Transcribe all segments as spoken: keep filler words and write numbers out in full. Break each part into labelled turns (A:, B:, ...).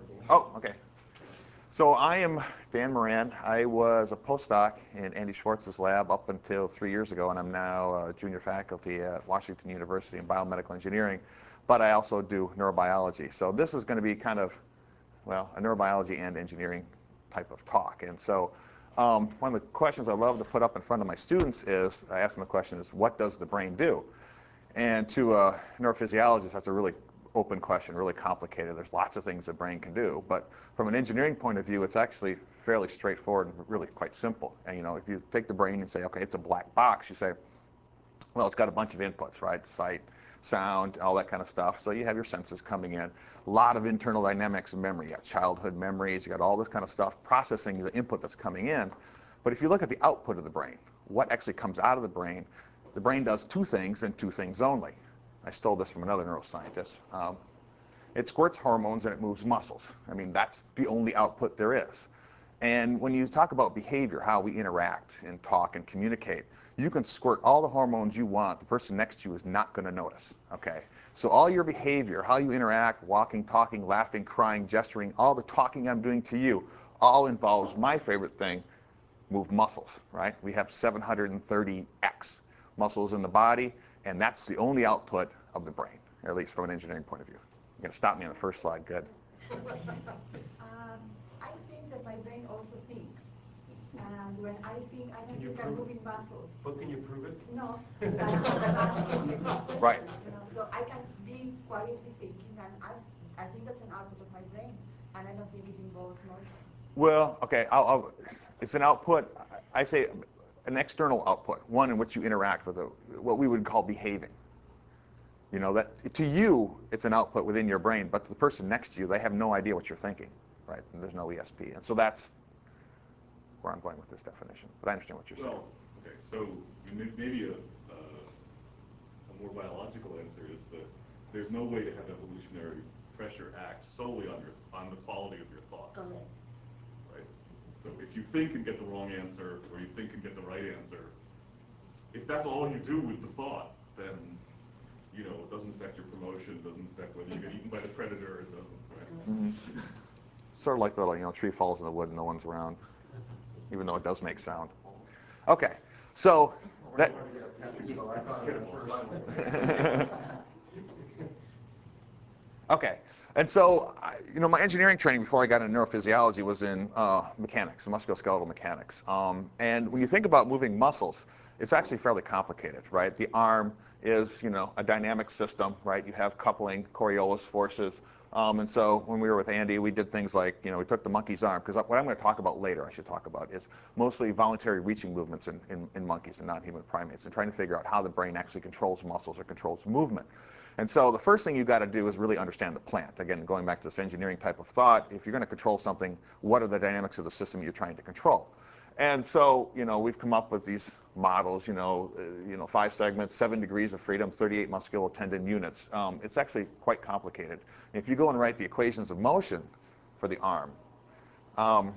A: Oh, okay. So I am Dan Moran. I was a postdoc in Andy Schwartz's lab up until three years ago, and I'm now a junior faculty at Washington University in biomedical engineering, but I also do neurobiology. So this is going to be kind of, well, a neurobiology and engineering type of talk. And so um, one of the questions I love to put up in front of my students is, I ask them the question is, what does the brain do? And to a neurophysiologist, that's a really open question, really complicated. There's lots of things the brain can do. But from an engineering point of view, it's actually fairly straightforward and really quite simple. And you know, if you take the brain and say, okay, it's a black box, you say, well, it's got a bunch of inputs, right? Sight, sound, all that kind of stuff. So you have your senses coming in. A lot of internal dynamics and memory. You got childhood memories, you got all this kind of stuff processing the input that's coming in. But if you look at the output of the brain, what actually comes out of the brain, the brain does two things and two things only. I stole this from another neuroscientist. Um, it squirts hormones and it moves muscles. I mean, that's the only output there is. And when you talk about behavior, how we interact and talk and communicate, you can squirt all the hormones you want. The person next to you is not going to notice, okay? So all your behavior, how you interact, walking, talking, laughing, crying, gesturing, all the talking I'm doing to you, all involves my favorite thing, move muscles, right? We have seven hundred thirty X muscles in the body, and that's the only output of the brain, at least from an engineering point of view. You're going to stop me on the first slide, good.
B: um, I think that my brain also thinks. And when I think, I don't think I'm moving muscles.
C: But can you prove it?
B: No, but I'm asking you this question.
A: Right.
B: You know, so I can be quietly thinking, and I, I think that's an output of my brain, and I don't think it involves motion.
A: Well, okay, I'll, I'll, it's an output, I say an external output, one in which you interact with a, what we would call behaving. You know, that to you, it's an output within your brain, but to the person next to you, they have no idea what you're thinking, right? And there's no E S P. And so that's where I'm going with this definition. But I understand what you're saying.
D: Well, okay, so maybe a, uh, a more biological answer is that there's no way to have evolutionary pressure act solely on your on the quality of your thoughts.
B: Correct.
D: Right? So if you think and get the wrong answer, or you think and get the right answer, if that's all you do with the thought, then you know, it doesn't affect your promotion, it doesn't affect whether you get eaten by the predator, it doesn't, right?
A: Mm-hmm. Sort of like the, you know, tree falls in the wood and no one's around, even though it does make sound. Okay, so that. Okay, and so, I, you know, my engineering training before I got into neurophysiology was in uh, mechanics, musculoskeletal mechanics. Um, and when you think about moving muscles, it's actually fairly complicated, right? The arm is, you know, a dynamic system, right? You have coupling, Coriolis forces. Um, and so when we were with Andy, we did things like, you know, we took the monkey's arm, because what I'm going to talk about later, I should talk about, is mostly voluntary reaching movements in, in, in monkeys and non-human primates, and trying to figure out how the brain actually controls muscles or controls movement. And so the first thing you've got to do is really understand the plant. Again, going back to this engineering type of thought, if you're going to control something, what are the dynamics of the system you're trying to control? And so, you know, we've come up with these models, you know, uh, you know, five segments, seven degrees of freedom, thirty-eight musculotendon units. Um, it's actually quite complicated. And if you go and write the equations of motion for the arm, um,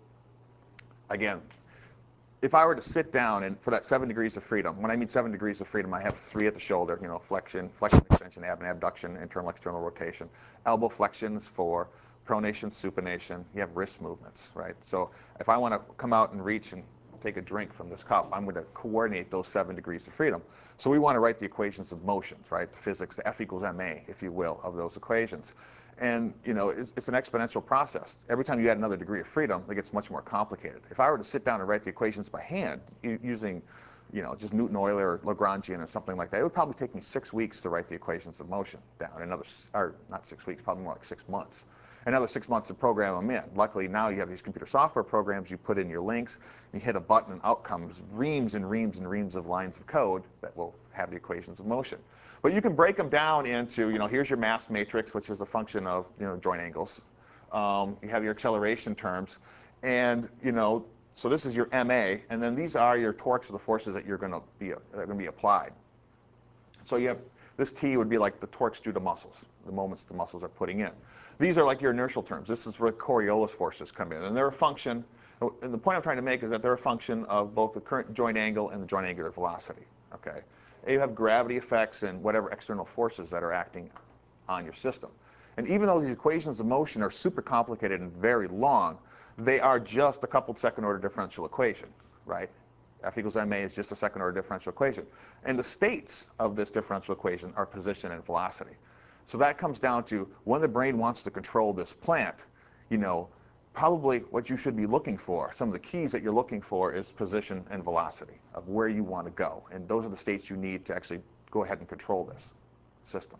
A: again, if I were to sit down and for that seven degrees of freedom, when I mean seven degrees of freedom, I have three at the shoulder, you know, flexion, flexion, extension, ab and abduction, internal, external rotation. Elbow flexions for pronation, supination. You have wrist movements, right? So if I want to come out and reach and take a drink from this cup, I'm going to coordinate those seven degrees of freedom. So we want to write the equations of motions, right? The physics, the F equals ma, if you will, of those equations. And you know, it's, it's an exponential process. Every time you add another degree of freedom, it gets much more complicated. If I were to sit down and write the equations by hand, using, you know, just Newton-Euler or Lagrangian or something like that, it would probably take me six weeks to write the equations of motion down. Another, or not six weeks, probably more like six months. Another six months to program them in. Luckily now you have these computer software programs, you put in your links, you hit a button and out comes reams and reams and reams of lines of code that will have the equations of motion. But you can break them down into, you know, here's your mass matrix, which is a function of, you know, joint angles. Um, you have your acceleration terms, and, you know, so this is your M A, and then these are your torques or the forces that you're going to be, that are going to be applied. So you have, this T would be like the torques due to muscles, the moments the muscles are putting in. These are like your inertial terms. This is where Coriolis forces come in, and they're a function, and the point I'm trying to make is that they're a function of both the current joint angle and the joint angular velocity, okay? And you have gravity effects and whatever external forces that are acting on your system. And even though these equations of motion are super complicated and very long, they are just a coupled second-order differential equation, right? F equals ma is just a second-order differential equation. And the states of this differential equation are position and velocity. So that comes down to when the brain wants to control this plant, you know, probably what you should be looking for, some of the keys that you're looking for is position and velocity of where you want to go. And those are the states you need to actually go ahead and control this system.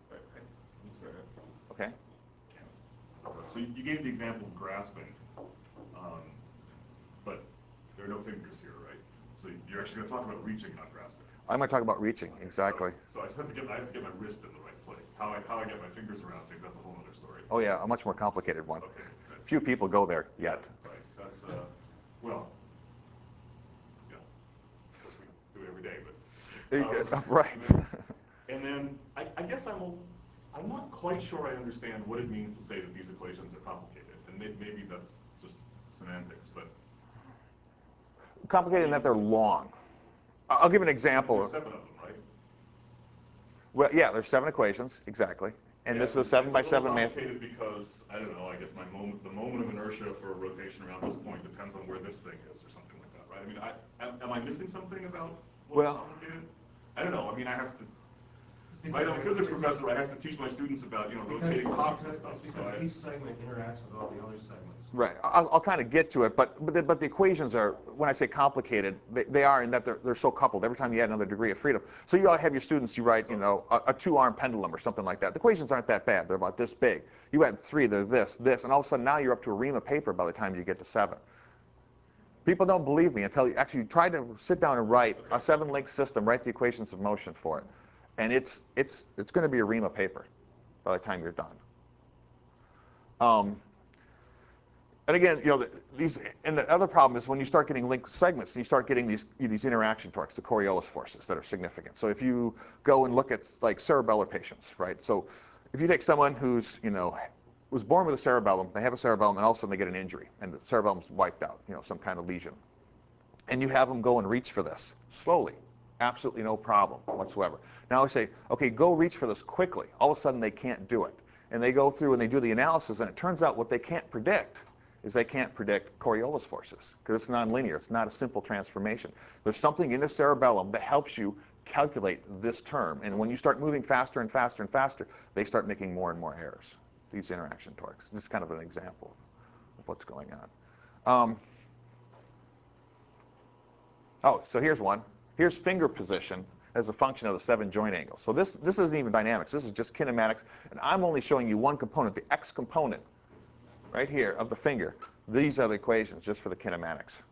A: Okay?
D: So you you gave the example of grasping, um, but there are no fingers here, right? So you're actually going to talk about reaching, not grasping.
A: I'm going to talk about reaching, exactly.
D: So, so I just have to get I have to get my wrist in the right place. How I how I get my fingers around things, that's a whole other story.
A: Oh yeah, a much more complicated one.
D: Okay.
A: Few people go there yet.
D: Right. That's uh, well, yeah. That's what we do every day, but um,
A: Right.
D: And then, and then I, I guess I'm a, I'm not quite sure I understand what it means to say that these equations are complicated, and may, maybe that's just semantics, but
A: Complicated in that they're long. I'll give an example.
D: there's seven of them, right?
A: Well, yeah, there's seven equations, exactly. And
D: Yeah,
A: this is a
D: it's-
A: seven
D: it's
A: by seven
D: little
A: math.
D: complicated because, I don't know, I guess my moment, the moment of inertia for a rotation around this point depends on where this thing is, or something like that, right? I mean, I, am, am I missing something about what's
A: Well-
D: complicated? I don't know, I mean, I have to, right, I'm a physics professor, I have to teach my students about, you know, rotating tops and stuff.
C: It's
D: so
C: because
D: I-
C: each segment interacts with all the other segments.
A: Right. I'll, I'll kind of get to it, but but the, but the equations are, when I say complicated, they, they are in that they're, they're so coupled. Every time you add another degree of freedom. So you all have your students, you write, you know, a, a two-arm pendulum or something like that. The equations aren't that bad. They're about this big. You add three, they're this, this, and all of a sudden now you're up to a ream of paper by the time you get to seven. People don't believe me until you actually try to sit down and write a seven-link system, write the equations of motion for it. And it's, it's, it's going to be a ream of paper by the time you're done. Um, And again, you know, the, these, and the other problem is when you start getting linked segments, and you start getting these these interaction torques, the Coriolis forces that are significant. So if you go and look at like cerebellar patients, right? So if you take someone who's, you know, was born with a cerebellum, they have a cerebellum, and all of a sudden they get an injury, and the cerebellum's wiped out, you know, some kind of lesion, and you have them go and reach for this slowly, absolutely no problem whatsoever. Now they say, okay, go reach for this quickly. All of a sudden they can't do it, and they go through and they do the analysis, and it turns out what they can't predict is they can't predict Coriolis forces because it's nonlinear. It's not a simple transformation. There's something in the cerebellum that helps you calculate this term. And when you start moving faster and faster and faster, they start making more and more errors, these interaction torques. This is kind of an example of what's going on. Um, oh, so here's one. Here's finger position as a function of the seven joint angles. So this, this isn't even dynamics. This is just kinematics. And I'm only showing you one component, the x component, right here of the finger. These are the equations just for the kinematics.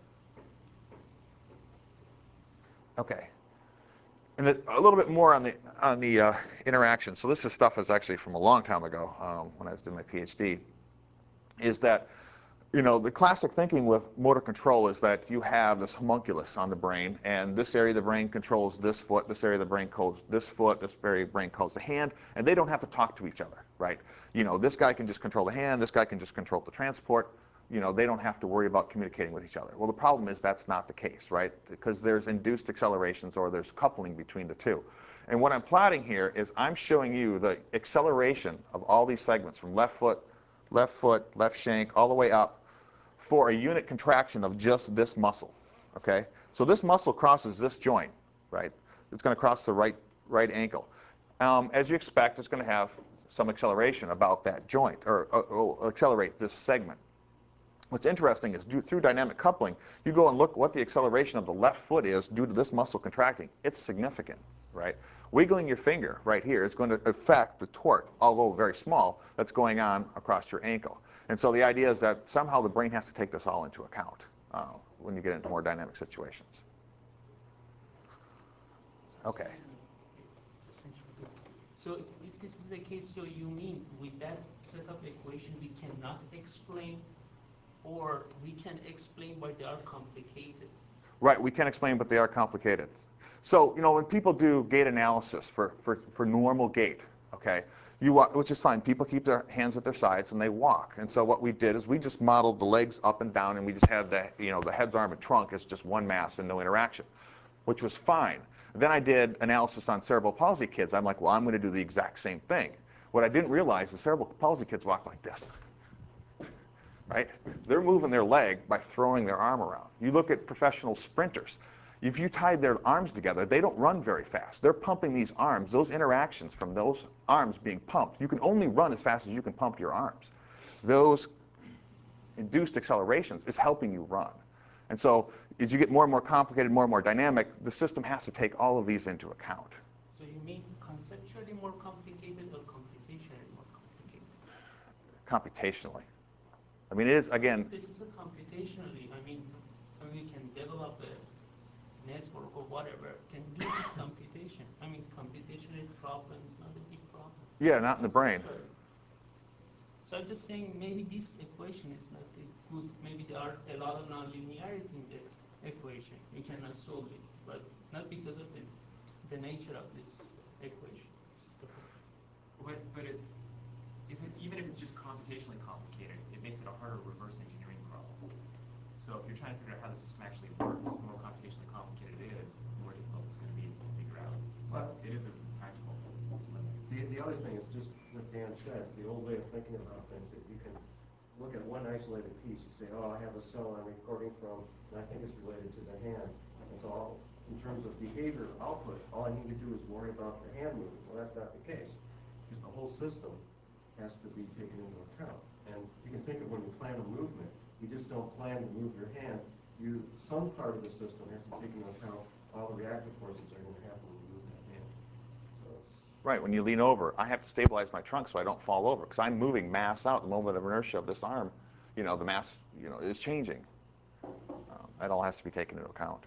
A: Okay. And the, a little bit more on the on the uh, interaction. So this is stuff that's actually from a long time ago um, when I was doing my PhD. Is that, you know, the classic thinking with motor control is that you have this homunculus on the brain, and this area of the brain controls this foot, this area of the brain controls this foot, this area of the brain controls the hand, and they don't have to talk to each other, right? You know, this guy can just control the hand, this guy can just control the transport. You know, they don't have to worry about communicating with each other. Well, the problem is that's not the case, right? Because there's induced accelerations or there's coupling between the two. And what I'm plotting here is I'm showing you the acceleration of all these segments from left foot, left foot, left shank, all the way up for a unit contraction of just this muscle, okay? So this muscle crosses this joint, right? It's going to cross the right, right ankle. Um, as you expect, it's going to have some acceleration about that joint, or, or, or accelerate this segment. What's interesting is due, through dynamic coupling, you go and look what the acceleration of the left foot is due to this muscle contracting. It's significant, right? Wiggling your finger right here is going to affect the torque, although very small, that's going on across your ankle. And so the idea is that somehow the brain has to take this all into account uh, when you get into more dynamic situations. Okay.
E: So if this is the case, so you mean with that set of equation we cannot explain, or we can explain why they are complicated?
A: Right, we can explain, but they are complicated. So, you know, when people do gait analysis for, for, for normal gait, okay, you walk, which is fine. People keep their hands at their sides and they walk. And so what we did is we just modeled the legs up and down, and we just had the, you know, the heads, arm, and trunk as just one mass and no interaction, which was fine. Then I did analysis on cerebral palsy kids. I'm like, well, I'm going to do the exact same thing. What I didn't realize is cerebral palsy kids walk like this, right? They're moving their leg by throwing their arm around. You look at professional sprinters. If you tied their arms together, they don't run very fast. They're pumping these arms, those interactions from those arms being pumped. You can only run as fast as you can pump your arms. Those induced accelerations is helping you run. And so as you get more and more complicated, more and more dynamic, the system has to take all of these into account.
E: So you mean conceptually more complicated or computationally more complicated?
A: Computationally. I mean, it is, again,
E: This is a computationally, I mean, I mean, we can develop a network or whatever, can do this computation. I mean, computational problem is not a big problem.
A: yeah, not in the brain.
E: So I'm just saying maybe this equation is not a good, maybe there are a lot of nonlinearity in the equation. You cannot solve it, but not because of the, the nature of this equation. This is the problem.
F: But, but it's, if it, even if it's just computationally complicated, it makes it a harder reverse engineering problem. So if you're trying to figure out how the system actually works, the more computationally complicated it is, the more difficult it's going to be to figure out. So
C: Well,
F: it is a practical limit.
C: The, the other thing is just what Dan said, the old way of thinking about things, that you can look at one isolated piece. You say, oh, I have a cell I'm recording from, and I think it's related to the hand. And so I'll, in terms of behavior output, all I need to do is worry about the hand moving. Well, that's not the case, because the whole system has to be taken into account. And you can think of when you plan a movement, you just don't plan to move your hand. You, some part of the system has to take into account all the reactive forces that are going to happen when you move that hand. So it's
A: Right, when you lean over, I have to stabilize my trunk so I don't fall over, because I'm moving mass out. The moment of inertia of this arm, you know, the mass, you know, is changing. Um, that all has to be taken into account.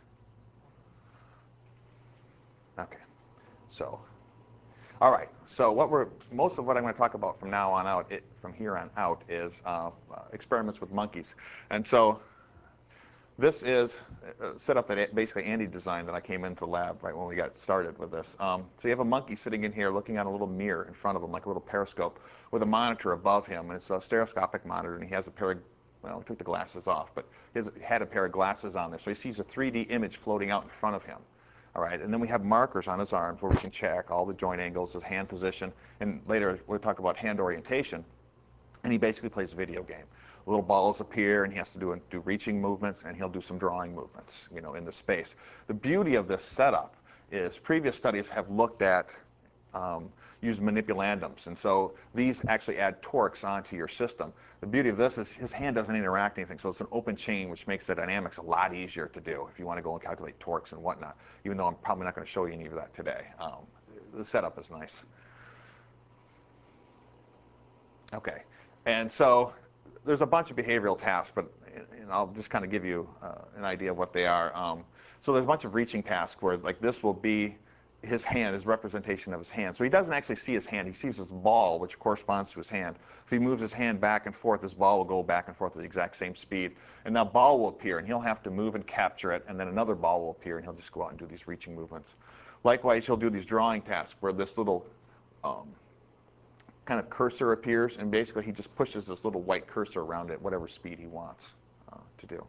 A: Okay, so, all right. So what we're most of what I'm going to talk about from now on out, it, from here on out, is uh, uh, experiments with monkeys, and so. This is a setup that basically Andy designed that I came into the lab right when we got started with this. Um, so you have a monkey sitting in here looking at a little mirror in front of him, like a little periscope, with a monitor above him, and it's a stereoscopic monitor, and he has a pair of, well, he took the glasses off, but he has, had a pair of glasses on there, so he sees a three D image floating out in front of him. All right, and then we have markers on his arms where we can check all the joint angles, his hand position, and later we'll talk about hand orientation, and he basically plays a video game. Little balls appear, and he has to do, do reaching movements, and he'll do some drawing movements, you know, in the space. The beauty of this setup is previous studies have looked at um, use manipulandums, and so these actually add torques onto your system. The beauty of this is his hand doesn't interact anything, so it's an open chain, which makes the dynamics a lot easier to do if you want to go and calculate torques and whatnot, even though I'm probably not going to show you any of that today. Um, the setup is nice. Okay, and so there's a bunch of behavioral tasks, but and I'll just kind of give you uh, an idea of what they are. Um, so there's a bunch of reaching tasks where, like, this will be his hand, his representation of his hand. So he doesn't actually see his hand. He sees his ball, which corresponds to his hand. If he moves his hand back and forth, his ball will go back and forth at the exact same speed. And that ball will appear, and he'll have to move and capture it, and then another ball will appear, and he'll just go out and do these reaching movements. Likewise, he'll do these drawing tasks where this little um, kind of cursor appears, and basically he just pushes this little white cursor around at whatever speed he wants uh, to do.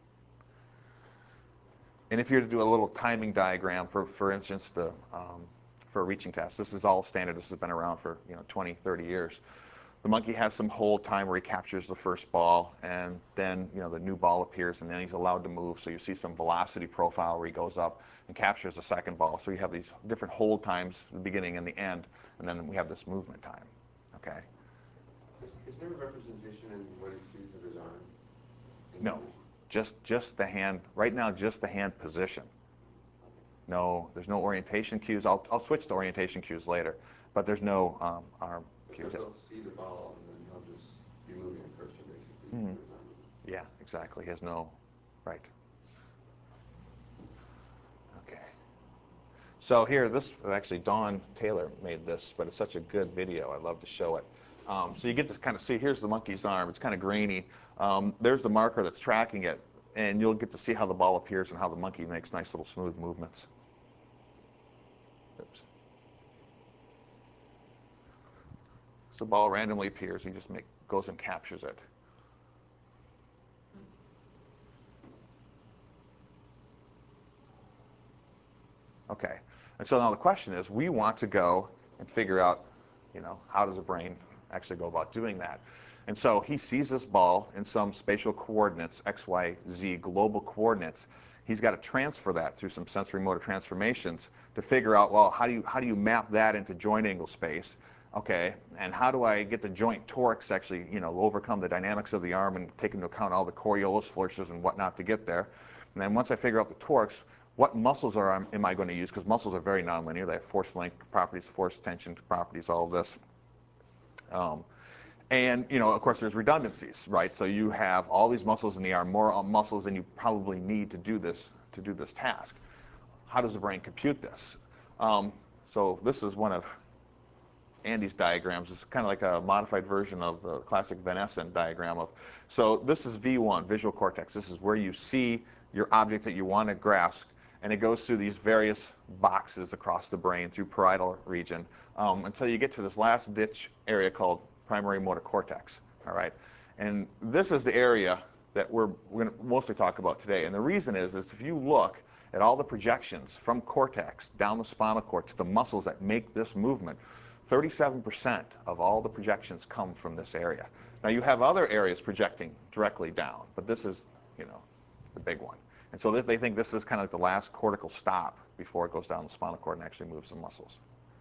A: And if you're to do a little timing diagram, for, for instance, the, um, for a reaching task, this is all standard. This has been around for, you know, twenty, thirty years. The monkey has some hold time where he captures the first ball, and then, you know, the new ball appears, and then he's allowed to move. So you see some velocity profile where he goes up and captures the second ball. So you have these different hold times, the beginning and the end, and then we have this movement time. Okay.
G: Is there a representation in what he sees of his arm?
A: No, just just the hand. Right now, just the hand position. No, there's no orientation cues. I'll I'll switch to orientation cues later, but there's no um, arm cues.
G: So he'll see the ball, and then he'll just be moving a cursor basically
A: Mhm.
G: to his arm.
A: Yeah, exactly. He has no right. Okay. So here, this actually Dawn Taylor made this, but it's such a good video. I love to show it. Um, so you get to kind of see, here's the monkey's arm. It's kind of grainy. Um, there's the marker that's tracking it, and you'll get to see how the ball appears and how the monkey makes nice little smooth movements. Oops. So the ball randomly appears. He just make, goes and captures it. Okay. And so now the question is, we want to go and figure out You know, how does the brain actually go about doing that? And so he sees this ball in some spatial coordinates, x, y, z, global coordinates. He's got to transfer that through some sensory motor transformations to figure out, well, how do you, how do you map that into joint angle space? Okay, and how do I get the joint torques actually, you know, overcome the dynamics of the arm and take into account all the Coriolis forces and whatnot to get there? And then once I figure out the torques, what muscles are am I going to use? Because muscles are very nonlinear. They have force length properties, force tension properties, all of this. Um, and, you know, of course, there's redundancies, right? So you have all these muscles in the arm, more muscles than you probably need to do this, to do this task. How does the brain compute this? Um, so this is one of Andy's diagrams. It's kind of like a modified version of the classic Van Essen diagram of, so this is V one, visual cortex. This is where you see your object that you want to grasp, and it goes through these various boxes across the brain through parietal region um, until you get to this last ditch area called primary motor cortex, all right? And this is the area that we're, we're going to mostly talk about today. And the reason is, is if you look at all the projections from cortex down the spinal cord to the muscles that make this movement, thirty-seven percent of all the projections come from this area. Now you have other areas projecting directly down, but this is, you know, the big one. And so they think this is kind of like the last cortical stop before it goes down the spinal cord and actually moves the muscles.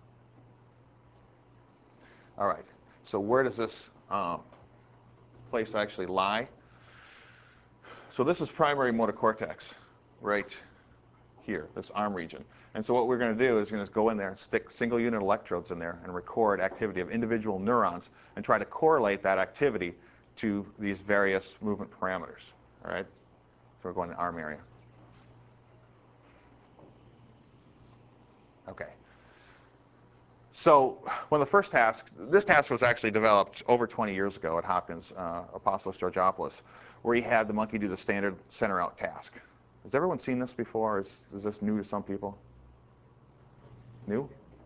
A: All right, so where does this um, place actually lie? So this is primary motor cortex, right here, this arm region. And so what we're going to do is going to go in there and stick single unit electrodes in there and record activity of individual neurons and try to correlate that activity to these various movement parameters. All right? So we're going to the arm area. Okay. So one of the first tasks, this task was actually developed over twenty years ago at Hopkins, uh, Apostolos Georgopoulos, where he had the monkey do the standard center out task. Has everyone seen this before? Is, is this new to some people? New?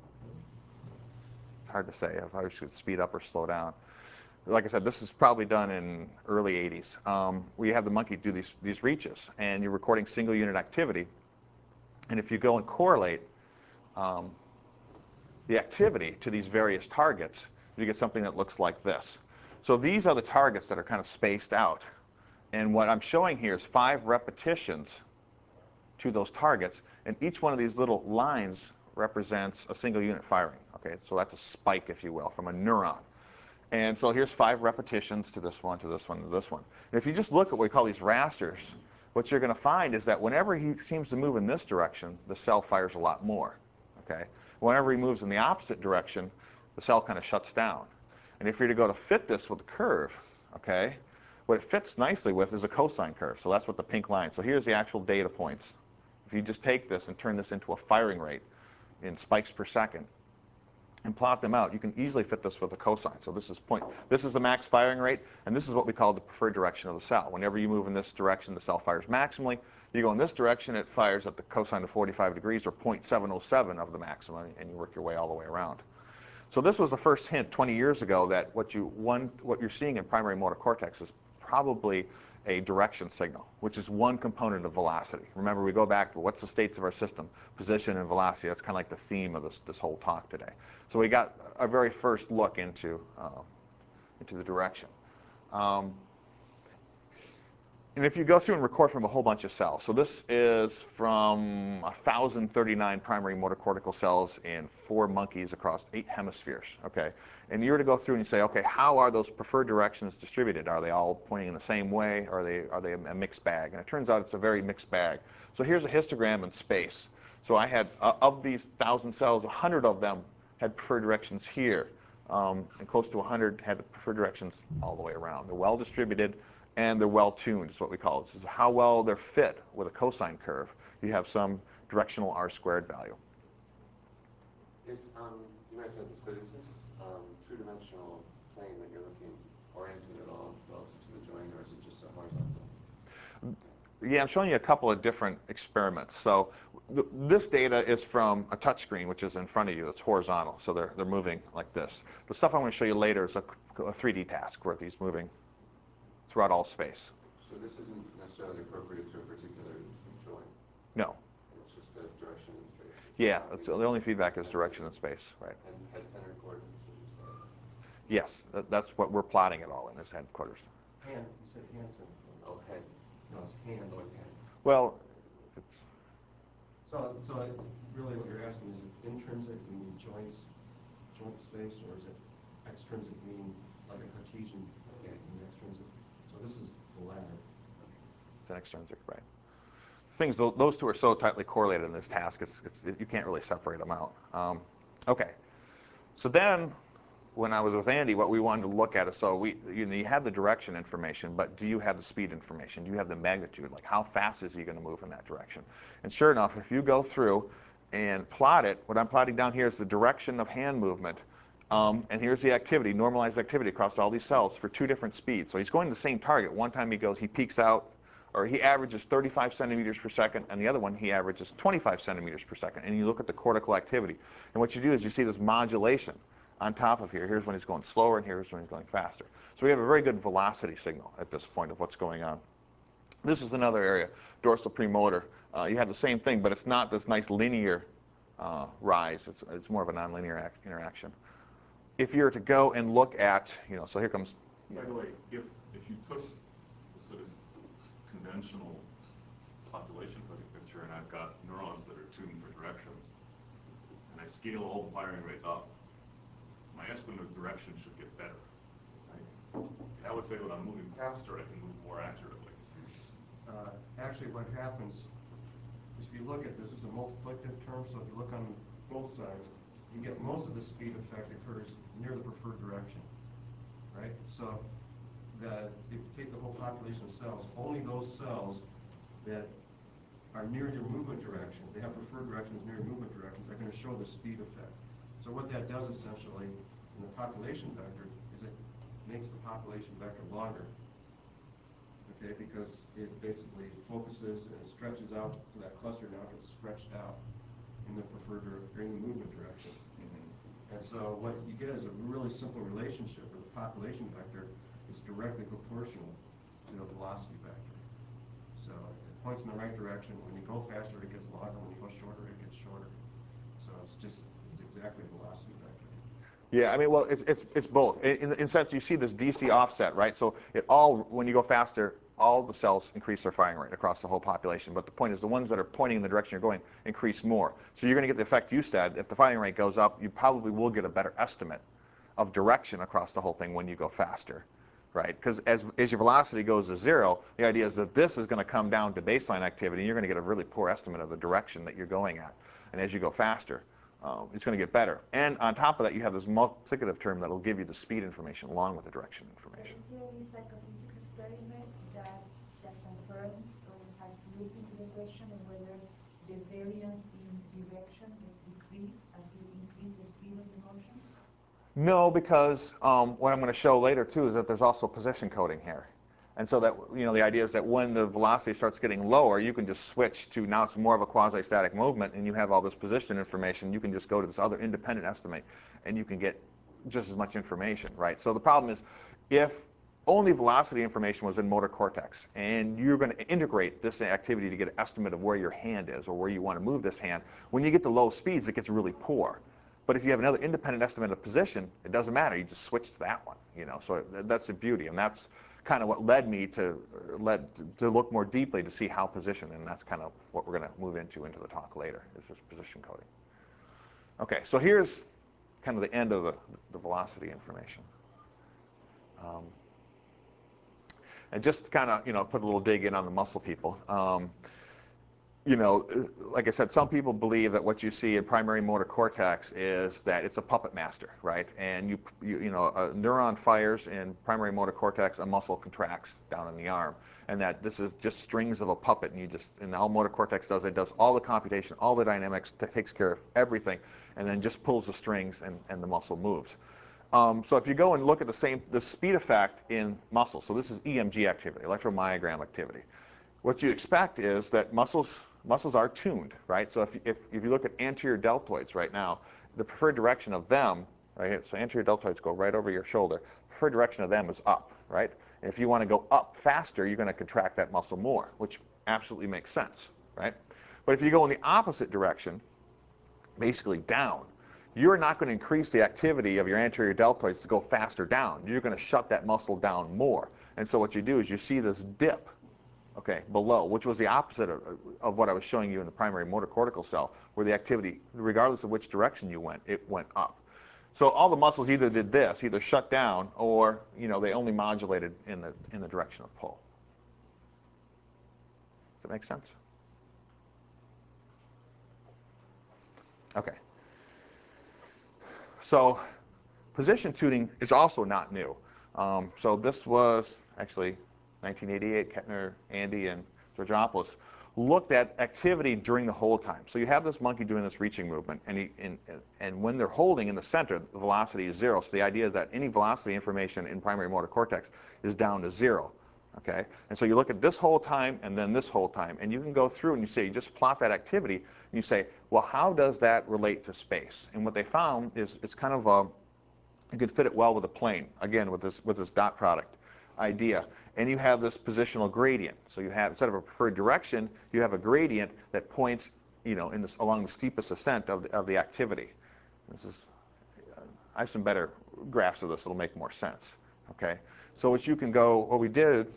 A: It's hard to say. I probably should speed up or slow down. Like I said, this is probably done in early eighties. Um, where you have the monkey do these, these reaches, and you're recording single unit activity. And if you go and correlate um, the activity to these various targets, you get something that looks like this. So these are the targets that are kind of spaced out. And what I'm showing here is five repetitions to those targets, and each one of these little lines represents a single unit firing. Okay, so that's a spike, if you will, from a neuron. And so here's five repetitions to this one, to this one, to this one. And if you just look at what we call these rasters, what you're going to find is that whenever he seems to move in this direction, the cell fires a lot more. Okay, whenever he moves in the opposite direction, the cell kind of shuts down. And if you're to go to fit this with a curve, okay, what it fits nicely with is a cosine curve. So that's what the pink line. So here's the actual data points. If you just take this and turn this into a firing rate in spikes per second and plot them out, you can easily fit this with a cosine. So this is point. This is the max firing rate, and this is what we call the preferred direction of the cell. Whenever you move in this direction, the cell fires maximally. You go in this direction, it fires at the cosine of forty-five degrees, or zero point seven zero seven of the maximum, and you work your way all the way around. So this was the first hint twenty years ago that what, you, one, what you're seeing in primary motor cortex is probably a direction signal, which is one component of velocity. Remember, we go back to what's the states of our system, position and velocity. That's kind of like the theme of this, this whole talk today. So we got our very first look into, uh, into the direction. Um, and if you go through and record from a whole bunch of cells, so this is from one thousand thirty-nine primary motor cortical cells in four monkeys across eight hemispheres, okay? And you're to go through and you say, okay, how are those preferred directions distributed? Are they all pointing in the same way, or are they, are they a mixed bag? And it turns out it's a very mixed bag. So here's a histogram in space. So I had, uh, of these one thousand cells, one hundred of them had preferred directions here, um, and close to one hundred had preferred directions all the way around. They're well distributed, and they're well tuned, is what we call it. This is how well they're fit with a cosine curve. You have some directional R squared value.
G: Is, um, you might have said this, but is this um, two-dimensional plane that you're looking oriented at all relative to the joint, or is it just a horizontal?
A: Yeah, I'm showing you a couple of different experiments. So th this data is from a touch screen, which is in front of you. It's horizontal, so they're, they're moving like this. The stuff I'm going to show you later is a, a three D task where he's moving throughout all space.
G: So this isn't necessarily appropriate to a particular joint?
A: No.
G: It's just a direction in space?
A: Yeah, it's, the only feedback is direction in space, right?
G: And head-centered coordinates, would you say?
A: Yes, that, that's what we're plotting it all in, is headquarters.
C: Hand, you said Hanson.
G: Oh, head.
C: No, it's hand.
G: Oh, it's hand.
A: Well, it's,
C: So, so I- really what you're asking, is it intrinsic, meaning joints, joint space, or is it extrinsic, meaning like a Cartesian,
G: Yeah.
C: meaning extrinsic? So this is the latter.
A: it's an extrinsic, right? Things, tho- those two are so tightly correlated in this task, it's, it's, it, you can't really separate them out. Um, okay, so then when I was with Andy, what we wanted to look at is, so we, you know, you have the direction information, but do you have the speed information? Do you have the magnitude? Like, how fast is he going to move in that direction? And sure enough, if you go through and plot it, what I'm plotting down here is the direction of hand movement. Um, and here's the activity, normalized activity across all these cells for two different speeds. So he's going to the same target. One time he goes, he peaks out, or he averages thirty-five centimeters per second, and the other one he averages twenty-five centimeters per second. And you look at the cortical activity. And what you do is you see this modulation on top of here. Here's when he's going slower, and here's when he's going faster. So we have a very good velocity signal at this point of what's going on. This is another area, dorsal premotor. Uh, you have the same thing, but it's not this nice linear uh, rise. It's, it's more of a nonlinear act interaction. If you were to go and look at, you know, so here comes.
D: By the way, if, if you took the sort of conventional population footing picture, and I've got neurons that are tuned for directions, and I scale all the firing rates up, my estimate of direction should get better, right? And I would say when I'm moving faster, I can move more accurately.
C: Uh, actually, what happens is, if you look at this, this is a multiplicative term, so if you look on both sides, you get most of the speed effect occurs near the preferred direction, right? So that if you take the whole population of cells, only those cells that are near your movement direction, they have preferred directions near your movement directions, are going to show the speed effect. So what that does essentially in the population vector is it makes the population vector longer. Okay, because it basically focuses and it stretches out, so that cluster now gets stretched out in the preferred or in the movement direction. Mm-hmm. And so what you get is a really simple relationship where the population vector is directly proportional to the velocity vector. So it points in the right direction. When you go faster, it gets longer. When you go shorter, it gets shorter. So it's just, it's exactly a velocity vector.
A: Yeah, I mean, well, it's, it's, it's both. In, in the sense, you see this D C offset, right? So it all, when you go faster, all the cells increase their firing rate across the whole population. But the point is, the ones that are pointing in the direction you're going increase more. So you're going to get the effect you said. If the firing rate goes up, you probably will get a better estimate of direction across the whole thing when you go faster, right? Because as, as your velocity goes to zero, the idea is that this is going to come down to baseline activity, and you're going to get a really poor estimate of the direction that you're going at. And as you go faster, Um, it's going to get better. And on top of that, you have this multiplicative term that will give you the speed information along with the direction information.
B: So is there any psychophysical experiment that, that confirms or has looked into the question of whether the variance in direction is decreased as you increase the speed of the motion?
A: No, because um, what I'm going to show later, too, is that there's also position coding here. And so that, you know, the idea is that when the velocity starts getting lower, you can just switch to, now it's more of a quasi-static movement, and you have all this position information. You can just go to this other independent estimate, and you can get just as much information, right? So the problem is, if only velocity information was in motor cortex, and you're going to integrate this activity to get an estimate of where your hand is or where you want to move this hand, when you get to low speeds, it gets really poor. But if you have another independent estimate of position, it doesn't matter. You just switch to that one, you know. So that's the beauty, and that's kind of what led me to led to look more deeply to see how position, and that's kind of what we're going to move into into the talk later, is this position coding. Okay, so here's kind of the end of the, the velocity information. Um, and just kind of, you know, put a little dig in on the muscle people. Um, you know, like I said, some people believe that what you see in primary motor cortex is that it's a puppet master, right? And you, you, you know, a neuron fires in primary motor cortex, a muscle contracts down in the arm, and that this is just strings of a puppet, and you just, and all motor cortex does, it does all the computation, all the dynamics, takes care of everything, and then just pulls the strings, and, and the muscle moves. Um, so if you go and look at the same, the speed effect in muscle, so this is E M G activity, electromyogram activity. What you expect is that muscles muscles are tuned, right? So if, if, if you look at anterior deltoids right now, the preferred direction of them, right? So anterior deltoids go right over your shoulder. Preferred direction of them is up, right? And if you want to go up faster, you're going to contract that muscle more, which absolutely makes sense, right? But if you go in the opposite direction, basically down, you're not going to increase the activity of your anterior deltoids to go faster down. You're going to shut that muscle down more. And so what you do is you see this dip, okay, below, which was the opposite of, of what I was showing you in the primary motor cortical cell, where the activity, regardless of which direction you went, it went up. So all the muscles either did this, either shut down, or you know, they only modulated in the, in the direction of pull. Does that make sense? Okay. So position tuning is also not new. Um, so this was actually nineteen eighty-eight, Kettner, Andy, and Georgopoulos looked at activity during the hold time. So you have this monkey doing this reaching movement, and, he, and, and when they're holding in the center, the velocity is zero. So the idea is that any velocity information in primary motor cortex is down to zero. Okay? And so you look at this hold time and then this hold time, and you can go through and you say, you just plot that activity, and you say, well, how does that relate to space? And what they found is it's kind of a, you could fit it well with a plane, again, with this, with this dot product idea. And you have this positional gradient. So you have, instead of a preferred direction, you have a gradient that points, you know, in this, along the steepest ascent of the, of the activity. This is, uh, I have some better graphs of this that'll make more sense. Okay? So what you can go, what we did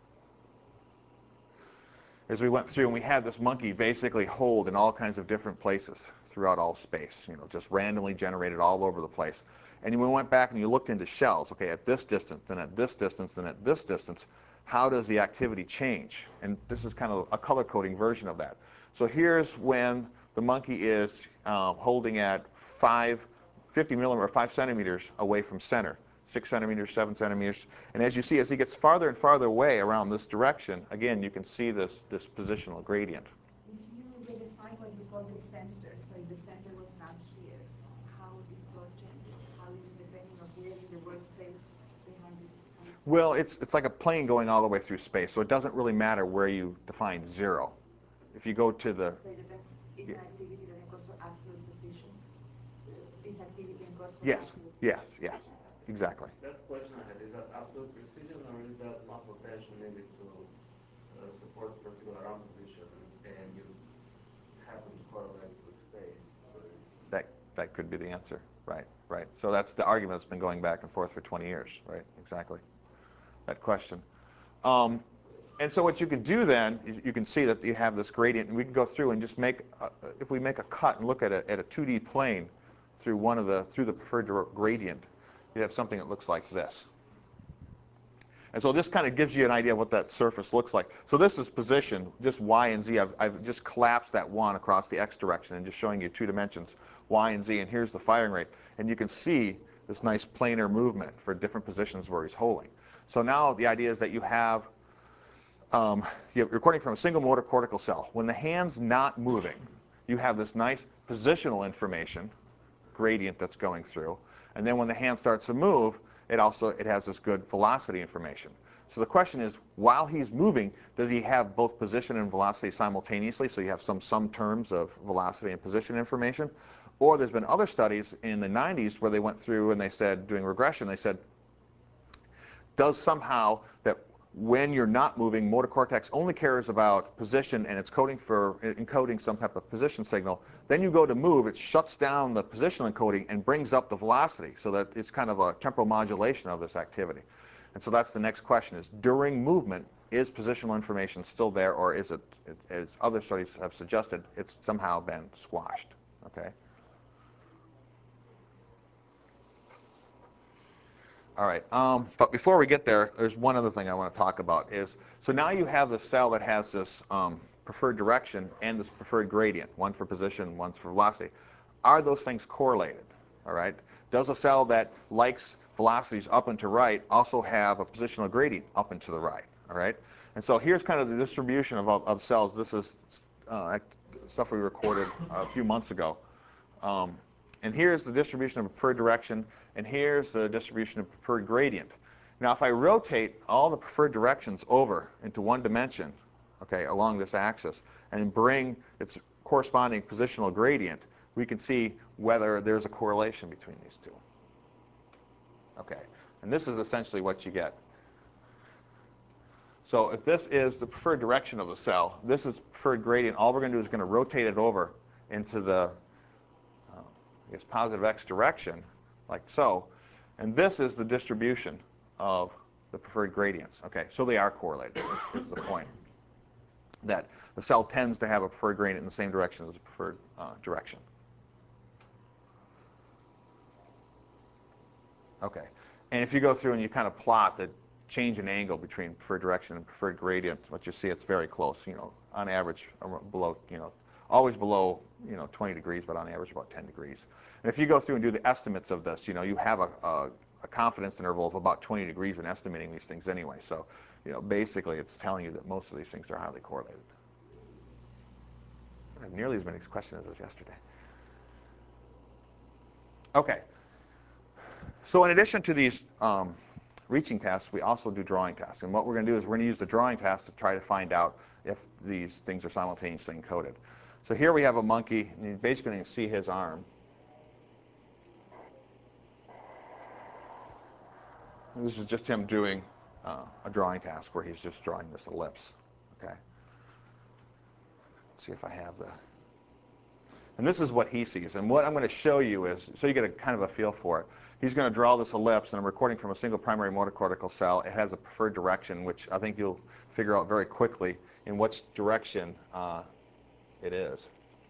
A: is we went through and we had this monkey basically hold in all kinds of different places throughout all space, you know, just randomly generated all over the place. And we went back and you looked into shells, okay, at this distance, and at this distance, and at this distance, how does the activity change? And this is kind of a color coding version of that. So here's when the monkey is uh, holding at five, fifty millimeters, or five centimeters away from center, six centimeters, seven centimeters. And as you see, as he gets farther and farther away around this direction, again, you can see this, this positional gradient.
B: If you redefine what you call the center, so if the center was not here, how is plot changing? How is it depending on where in the workspace behind this?
A: Well, it's, it's like a plane going all the way through space, so it doesn't really matter where you define zero. If you go to the...
B: So it depends, is
A: Yeah.
B: an activity that equals for absolute position? Is activity equals for
A: Yes,
B: absolute
A: yes,
B: position?
A: yes, exactly.
H: That's the question I had. Is that absolute precision, or is that muscle tension needed to uh, support particular arm position, and you happen to correlate with space? So
A: That, that could be the answer, right, right. So that's the argument that's been going back and forth for twenty years, right, exactly, that question. Um, and so what you can do then, is you can see that you have this gradient, and we can go through and just make, a, if we make a cut and look at a, at a two D plane through one of the, through the preferred gradient, you have something that looks like this. And so this kind of gives you an idea of what that surface looks like. So this is position, just y and z. I've, I've just collapsed that one across the x direction and just showing you two dimensions, y and z, and here's the firing rate. And you can see this nice planar movement for different positions where he's holding. So now the idea is that you have, um, you're recording from a single motor cortical cell. When the hand's not moving, you have this nice positional information gradient that's going through. And then when the hand starts to move, it also it has this good velocity information. So the question is, while he's moving, does he have both position and velocity simultaneously? So you have some sum terms of velocity and position information. Or there's been other studies in the nineties where they went through and they said, doing regression, they said, does somehow that when you're not moving, motor cortex only cares about position and it's coding for encoding some type of position signal. Then you go to move, it shuts down the positional encoding and brings up the velocity, so that it's kind of a temporal modulation of this activity. And so that's the next question: is during movement, is positional information still there, or is it, as other studies have suggested, it's somehow been squashed? Okay. All right, um, but before we get there, there's one other thing I want to talk about. Is so now you have the cell that has this um, preferred direction and this preferred gradient, one for position, one for velocity. Are those things correlated? All right. Does a cell that likes velocities up and to right also have a positional gradient up and to the right? All right. And so here's kind of the distribution of, of cells. This is uh, stuff we recorded a few months ago. Um, And here's the distribution of preferred direction, and here's the distribution of preferred gradient. Now, if I rotate all the preferred directions over into one dimension, okay, along this axis, and bring its corresponding positional gradient, we can see whether there's a correlation between these two. Okay, and this is essentially what you get. So if this is the preferred direction of the cell, this is preferred gradient, all we're going to do is going to rotate it over into the I guess, positive x direction, like so. And this is the distribution of the preferred gradients. Okay, so they are correlated, is, is the point. That the cell tends to have a preferred gradient in the same direction as the preferred uh, direction. Okay, and if you go through and you kind of plot the change in angle between preferred direction and preferred gradient, what you see, it's very close, you know, on average below, you know, always below, you know, twenty degrees, but on average about ten degrees. And if you go through and do the estimates of this, you know, you have a, a, a confidence interval of about twenty degrees in estimating these things anyway. So, you know, basically it's telling you that most of these things are highly correlated. I don't have nearly as many questions as yesterday. Okay. So in addition to these um, reaching tests, we also do drawing tests. And what we're going to do is we're going to use the drawing test to try to find out if these things are simultaneously encoded. So here we have a monkey, and you're basically going to see his arm. And this is just him doing uh, a drawing task where he's just drawing this ellipse. Okay. Let's see if I have the... And this is what he sees. And what I'm going to show you is, so you get a kind of a feel for it. He's going to draw this ellipse, and I'm recording from a single primary motor cortical cell. It has a preferred direction, which I think you'll figure out very quickly in which direction uh, it is.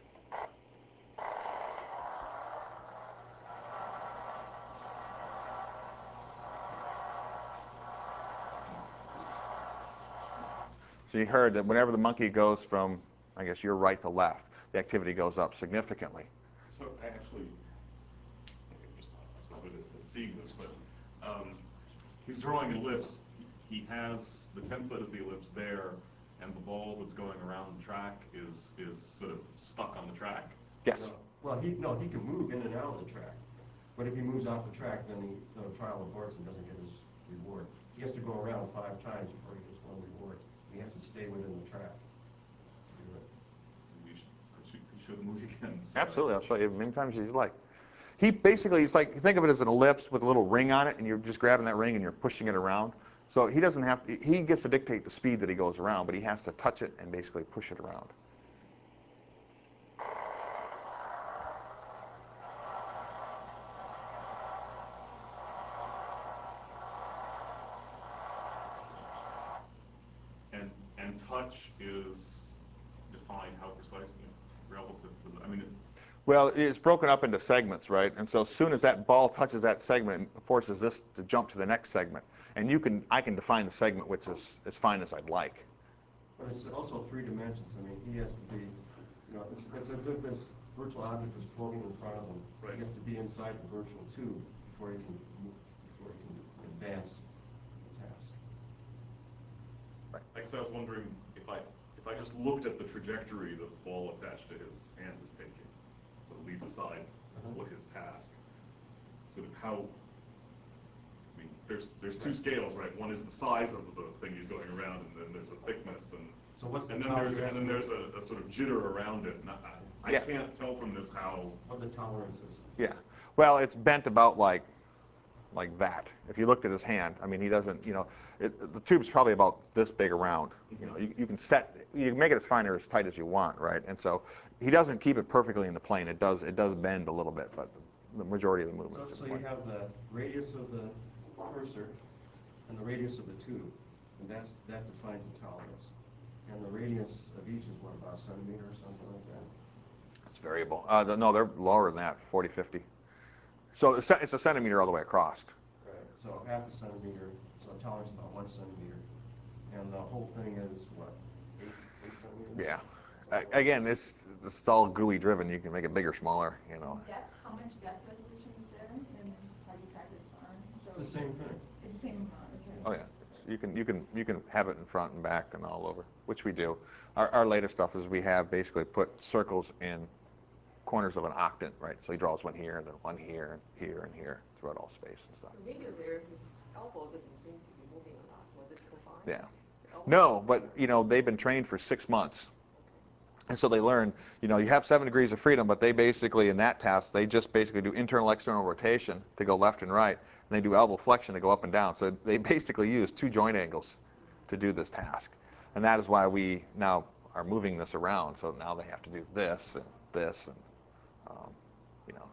A: So you heard that whenever the monkey goes from, I guess, your right to left, the activity goes up significantly.
D: So I actually, I'm just not so good at seeing this, but um, he's drawing an ellipse. He has the template of the ellipse there, and the ball that's going around the track is is sort of stuck on the track.
A: Yes.
C: Well, he, no, he can move in and out of the track. But if he moves off the track, then he, the trial aborts and doesn't get his reward. He has to go around five times before he gets one reward. He has to stay within the track.
D: We should, we should, we should move again. Sorry.
A: Absolutely. I'll show you as many times as you like. He basically, it's like, think of it as an ellipse with a little ring on it, and you're just grabbing that ring and you're pushing it around. So he doesn't have to, he gets to dictate the speed that he goes around, but he has to touch it and basically push it around.
D: And and touch is defined how precisely relative to the, I mean, it,
A: Well, it's broken up into segments, right? And so as soon as that ball touches that segment, it forces this to jump to the next segment. And you can, I can define the segment which is as fine as I'd like.
C: But it's also three dimensions. I mean, he has to be, you know, it's, it's as if this virtual object is floating in front of him.
D: Right.
C: He has to be inside the virtual tube before he can move, before he can advance the task.
D: I guess I was wondering if I if I just looked at the trajectory that the ball attached to his hand is taking, so leave aside
C: Uh-huh.
D: what his task, sort of how. I mean, there's there's two scales, right? One is the size of the thing he's going around, and then there's a thickness, and
C: So what's the
D: and then
C: tolerance?
D: there's and then there's a, a sort of jitter around it. And I, I
A: Yeah.
D: can't tell from this how.
C: What the tolerance is.
A: Yeah. Well, it's bent about like, like that. If you looked at his hand, I mean, he doesn't, you know, it, the tube's probably about this big around. You know, you, you can set, you can make it as fine or as tight as you want, right? And so he doesn't keep it perfectly in the plane. It does, it does bend a little bit, but the, the majority of the
C: So,
A: movement is
C: so
A: in
C: you
A: the plane.
C: have the radius of the cursor and the radius of the tube, and that's, that defines the tolerance. And the radius of each is what, about a centimeter or something like that?
A: It's variable. Uh, the, no, they're lower than that, forty, fifty. So it's a- it's a centimeter all the way across.
C: Right. So half a centimeter, so a tolerance about one centimeter. And the whole thing is what, eight, eight centimeters?
A: Yeah. Uh, again, this, this is all G U I driven. You can make it bigger, smaller, you know.
B: Depth, how much depth resolution is there in how you type it on?
C: It's the same thing.
B: It's the same amount, okay.
A: Oh yeah, you can you can you can have it in front and back and all over, which we do. Our our latest stuff is we have basically put circles in corners of an octant, right? So he draws one here, and then one here, and here, and here throughout all space and stuff.
I: The video there, his elbow doesn't seem to be moving a lot. Was it confined?
A: Yeah.
I: The elbow-
A: No, but you know they've been trained for six months, and so they learn. You know, you have seven degrees of freedom, but they basically in that task they just basically do internal external rotation to go left and right, and they do elbow flexion to go up and down. So they basically use two joint angles to do this task, and that is why we now are moving this around. So now they have to do this and this and um, you know,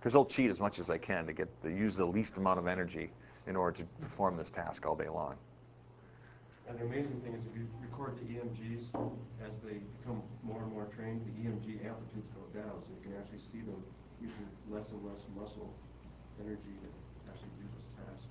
A: because they'll cheat as much as they can to get to use the least amount of energy in order to perform this task all day long.
C: And the amazing thing is if you record the E M Gs, as they become more and more trained, the E M G amplitudes go down, so you can actually see them using less and less muscle energy to actually do this task.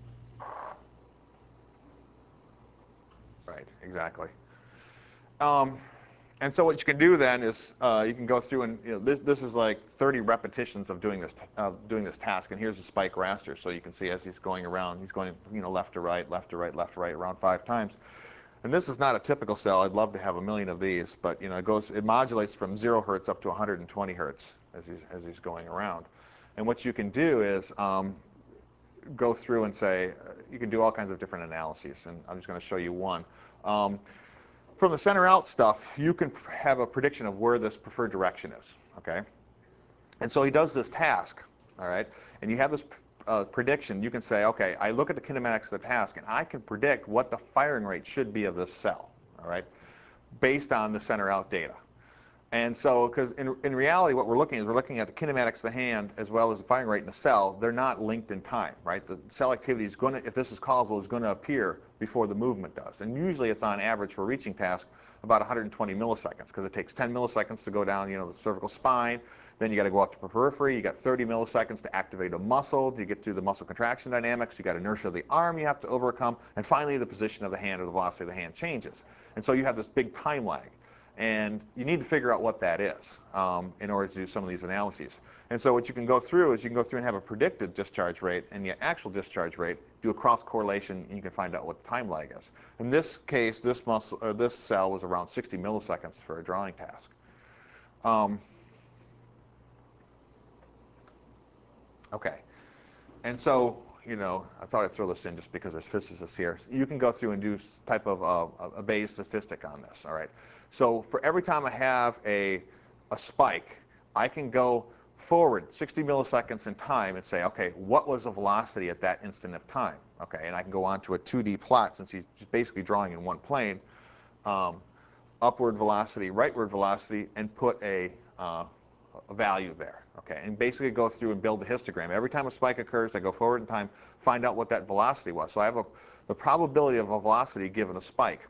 A: Right, exactly. Um, and so what you can do then is uh, you can go through and, you know, this this is like thirty repetitions of doing this uh, doing this task. And here's the spike raster, so you can see as he's going around, he's going, you know, left to right, left to right, left to right, around five times. And this is not a typical cell. I'd love to have a million of these, but you know, it goes, it modulates from zero hertz up to one hundred twenty hertz as he's as he's going around. And what you can do is um, go through and say, uh, you can do all kinds of different analyses, and I'm just going to show you one. Um, from the center out stuff, you can have a prediction of where this preferred direction is, okay? And so he does this task, all right? And you have this uh, prediction. You can say, okay, I look at the kinematics of the task, and I can predict what the firing rate should be of this cell, all right, based on the center out data. And so, because in, in reality, what we're looking at is we're looking at the kinematics of the hand as well as the firing rate in the cell. They're not linked in time, right? The cell activity is going to, if this is causal, is going to appear before the movement does. And usually it's on average for a reaching task about one hundred twenty milliseconds, because it takes ten milliseconds to go down, you know, the cervical spine. Then you got to go up to the periphery. You got thirty milliseconds to activate a muscle. You get through the muscle contraction dynamics. You got inertia of the arm you have to overcome. And finally, the position of the hand or the velocity of the hand changes. And so you have this big time lag. And you need to figure out what that is um, in order to do some of these analyses. And so what you can go through is you can go through and have a predicted discharge rate and the actual discharge rate, do a cross correlation, and you can find out what the time lag is. In this case, this muscle or this cell was around sixty milliseconds for a drawing task. Um, okay, and so, you know, I thought I'd throw this in just because there's physicists here. You can go through and do type of uh, a Bayes statistic on this, all right? So for every time I have a, a spike, I can go forward sixty milliseconds in time and say, okay, what was the velocity at that instant of time? Okay, and I can go on to a two D plot since he's just basically drawing in one plane, um, upward velocity, rightward velocity, and put a, uh, a value there, okay? And basically go through and build a histogram. Every time a spike occurs, I go forward in time, find out what that velocity was. So I have a, the probability of a velocity given a spike.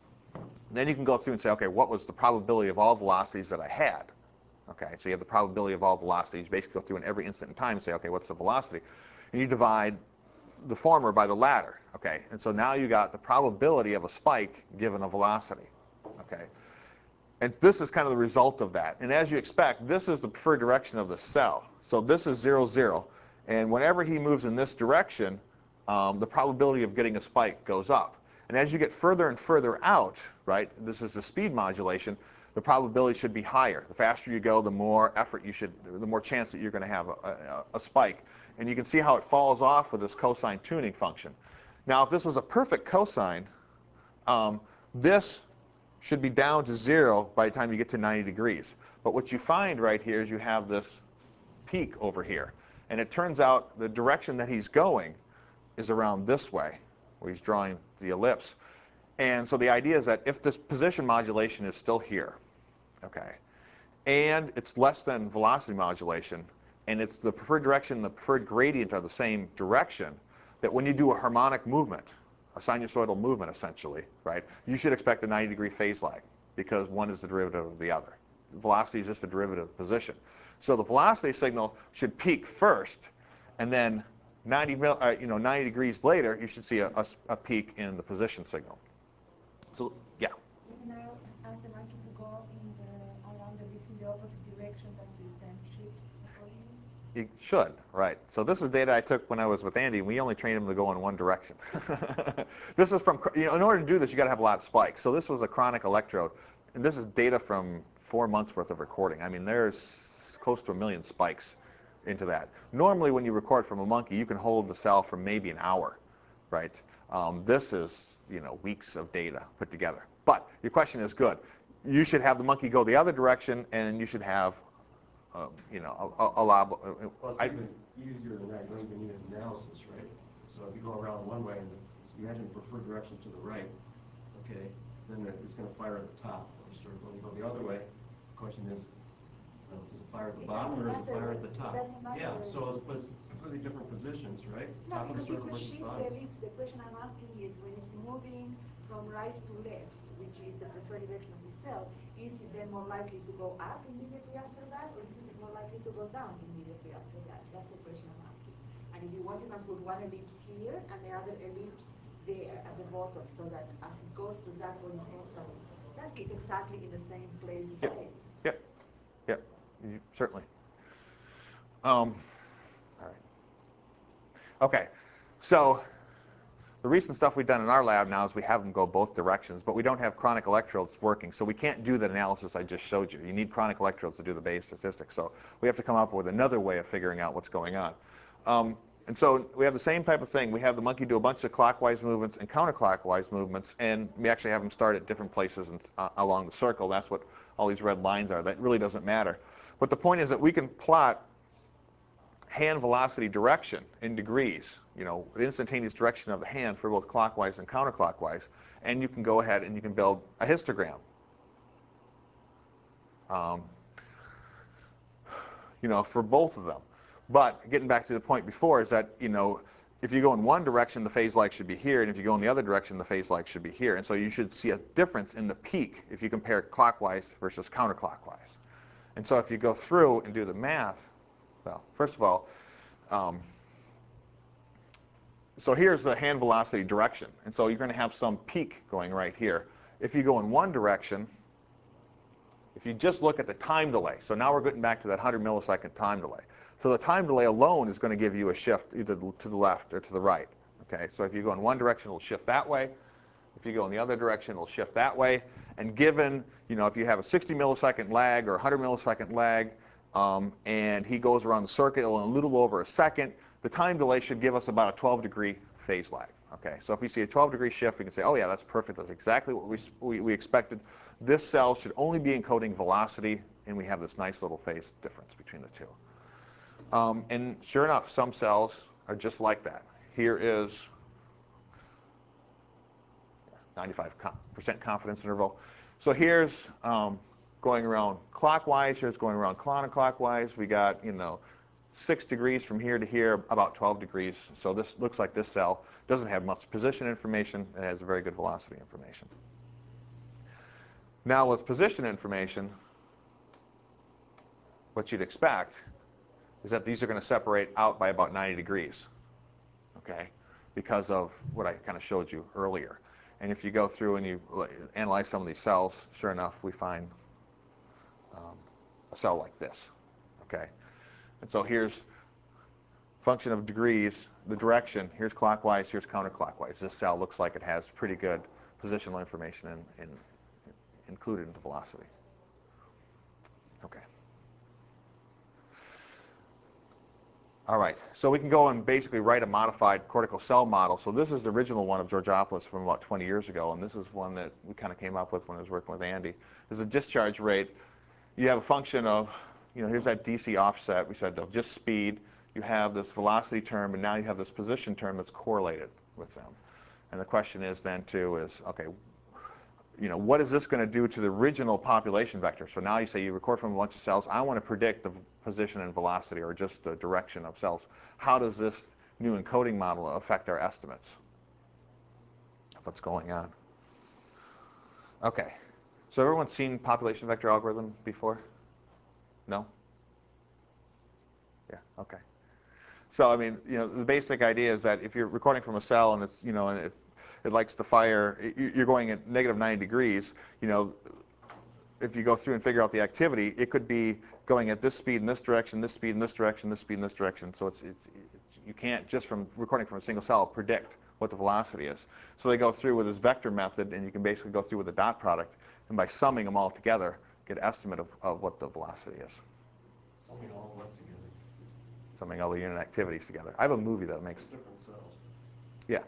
A: Then you can go through and say, okay, what was the probability of all velocities that I had? Okay, so you have the probability of all velocities. You basically go through in every instant in time and say, okay, what's the velocity? And you divide the former by the latter, okay? And so now you got the probability of a spike given a velocity, okay? And this is kind of the result of that. And as you expect, this is the preferred direction of the cell. So this is zero, zero. And whenever he moves in this direction, um, the probability of getting a spike goes up. And as you get further and further out, right, this is the speed modulation, the probability should be higher. The faster you go, the more effort you should, the more chance that you're going to have a, a, a spike. And you can see how it falls off with this cosine tuning function. Now, if this was a perfect cosine, um, this should be down to zero by the time you get to ninety degrees. But what you find right here is you have this peak over here. And it turns out the direction that he's going is around this way, where he's drawing the ellipse. And so the idea is that if this position modulation is still here, okay, and it's less than velocity modulation, and it's the preferred direction and the preferred gradient are the same direction, that when you do a harmonic movement, a sinusoidal movement essentially, right, you should expect a ninety degree phase lag because one is the derivative of the other. Velocity is just the derivative of position. So the velocity signal should peak first, and then ninety, uh, you know, ninety degrees later, you should see a, a, a peak in the position signal. So, yeah.
B: You can now ask the monkey to go in the, around the ellipse in the opposite direction, does this then shift accordingly?
A: You should, right. So this is data I took when I was with Andy, and we only trained him to go in one direction. This is from, you know, in order to do this, you got to have a lot of spikes. So this was a chronic electrode, and this is data from four months worth of recording. I mean, there's close to a million spikes into that. Normally, when you record from a monkey, you can hold the cell for maybe an hour, right? Um, this is, you know, weeks of data put together. But your question is good. You should have the monkey go the other direction, and you should have, uh, you know, a, a, a lot. Uh,
C: Well, it's
A: I,
C: even easier than that. You don't even need analysis, right? So if you go around one way and the, imagine the preferred direction to the right, okay, then it's going to fire at the top of the circle. You go the other way. The question is, You know, does it fire at the
B: It
C: bottom or
B: doesn't
C: does it fire at
B: matter.
C: the top?
B: It doesn't matter
C: Yeah,
B: where
C: so
B: it-
C: it's, but it's completely different positions, right?
B: No,
C: Top of the
B: because you
C: circle
B: could
C: versus
B: shift the
C: bottom.
B: ellipse. The question I'm asking is when it's moving from right to left, which is the preferred direction of the cell, is it then more likely to go up immediately after that, or is it more likely to go down immediately after that? That's the question I'm asking. And if you want, you can put one ellipse here and the other ellipse there at the bottom, so that as it goes through that horizontal task, it's exactly in the same place it
A: Yep.
B: stays.
A: Yep. Yep. You, certainly. Um, all right. Okay. So the recent stuff we've done in our lab now is we have them go both directions, but we don't have chronic electrodes working, so we can't do the analysis I just showed you. You need chronic electrodes to do the Bayes statistics, so we have to come up with another way of figuring out what's going on. Um, and so we have the same type of thing. We have the monkey do a bunch of clockwise movements and counterclockwise movements, and we actually have them start at different places and, uh, along the circle. That's what all these red lines are. That really doesn't matter. But the point is that we can plot hand velocity direction in degrees, you know, the instantaneous direction of the hand for both clockwise and counterclockwise, and you can go ahead and you can build a histogram. Um, you know, for both of them. But getting back to the point before is that, you know, if you go in one direction, the phase lag should be here, and if you go in the other direction, the phase lag should be here. And so you should see a difference in the peak if you compare clockwise versus counterclockwise. And so if you go through and do the math, well, first of all, um, so here's the hand velocity direction. And so you're going to have some peak going right here. If you go in one direction, if you just look at the time delay, so now we're getting back to that one hundred millisecond time delay. So the time delay alone is going to give you a shift either to the left or to the right. Okay, so if you go in one direction, it'll shift that way. If you go in the other direction, it'll shift that way. And given, you know, if you have a sixty millisecond lag or a one hundred millisecond lag, um, and he goes around the circuit in a little over a second, the time delay should give us about a twelve degree phase lag. Okay, so if we see a twelve degree shift, we can say, oh yeah, that's perfect. That's exactly what we, we, we expected. This cell should only be encoding velocity, and we have this nice little phase difference between the two. Um, and sure enough, some cells are just like that. Here is ninety-five percent confidence interval. So here's um, going around clockwise. Here's going around counterclockwise. We got, you know, six degrees from here to here, about twelve degrees. So this looks like this cell doesn't have much position information. It has very good velocity information. Now with position information, what you'd expect is that these are going to separate out by about ninety degrees, okay, because of what I kind of showed you earlier. And if you go through and you analyze some of these cells, sure enough, we find um, a cell like this, okay? And so here's function of degrees, the direction. Here's clockwise, here's counterclockwise. This cell looks like it has pretty good positional information in, in, included in the velocity. Okay. All right, so we can go and basically write a modified cortical cell model. So this is the original one of Georgopoulos from about twenty years ago, and this is one that we kind of came up with when I was working with Andy. There's a discharge rate. You have a function of, you know, here's that D C offset. We said of just speed. You have this velocity term, and now you have this position term that's correlated with them. And the question is then, too, is, okay, you know, what is this going to do to the original population vector? So now you say you record from a bunch of cells. I want to predict the position and velocity, or just the direction of cells. How does this new encoding model affect our estimates of what's going on? Okay, so everyone's seen population vector algorithm before? No? Yeah, okay. So, I mean, you know, the basic idea is that if you're recording from a cell and it's, you know, and it, it likes to fire, you're going at negative ninety degrees, you know, if you go through and figure out the activity, it could be going at this speed in this direction, this speed in this direction, this speed in this direction. So it's, it's, it's you can't, just from recording from a single cell, predict what the velocity is. So they go through with this vector method, and you can basically go through with a dot product, and by summing them all together, get an estimate of, of what the velocity is.
C: Summing all what together?
A: Summing all the unit activities together. I have a movie that makes...
C: Different cells.
A: Yeah.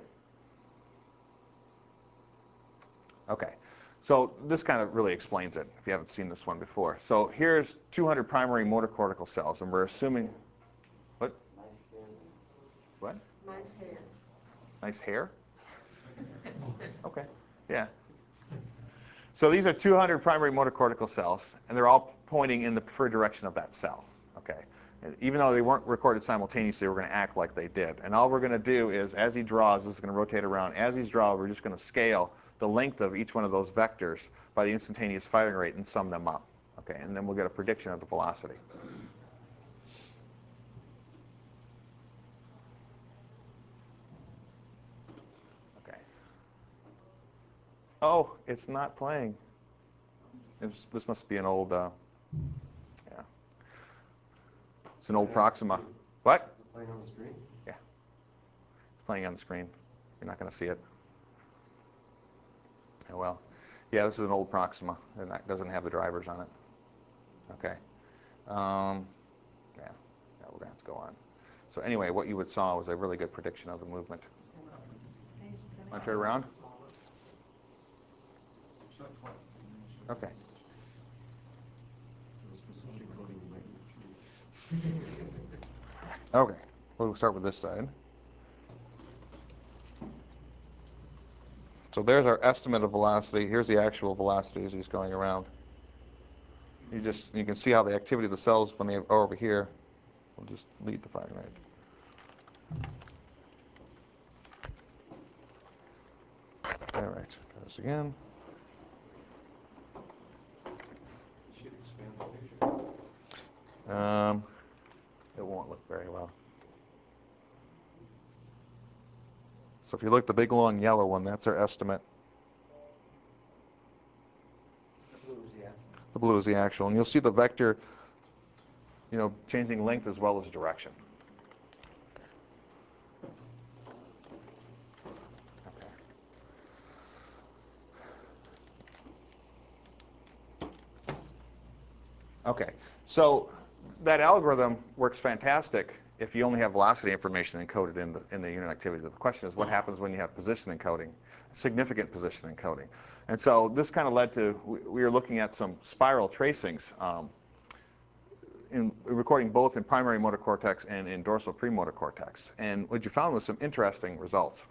A: Okay. So this kind of really explains it, if you haven't seen this one before. So here's two hundred primary motor cortical cells, and we're assuming... What?
H: Nice hair.
A: What?
I: Nice hair.
A: Nice hair? Okay. Yeah. So these are two hundred primary motor cortical cells, and they're all pointing in the preferred direction of that cell. Okay. And even though they weren't recorded simultaneously, we're going to act like they did. And all we're going to do is, as he draws, this is going to rotate around. As he's drawn, we're just going to scale the length of each one of those vectors by the instantaneous firing rate and sum them up. Okay. And then we'll get a prediction of the velocity. Okay. Oh, it's not playing. It's, this must be an old, uh, yeah. It's an old Proxima. What?
C: Is it playing on the screen?
A: Yeah. It's playing on the screen. You're not going to see it. Oh, well. Yeah, this is an old Proxima. And that doesn't have the drivers on it. Okay. Um, yeah. Yeah, we're going to have to go on. So anyway, what you would saw was a really good prediction of the movement. Want to turn it around? Okay. Okay. We'll start with this side. So there's our estimate of velocity. Here's the actual velocity as he's going around. You just you can see how the activity of the cells when they are over here will just lead the firing rate. All right. Try this again.
C: Should expand the picture.
A: Um, it won't look very well. So if you look at the big long yellow one, that's our estimate.
H: The blue is the actual.
A: The blue is the actual. And you'll see the vector, you know, changing length as well as direction. Okay. Okay. So that algorithm works fantastic if you only have velocity information encoded in the, in the unit activity. The question is what happens when you have position encoding, significant position encoding. And so this kind of led to, we, we were looking at some spiral tracings, um, in recording both in primary motor cortex and in dorsal premotor cortex. And what you found was some interesting results.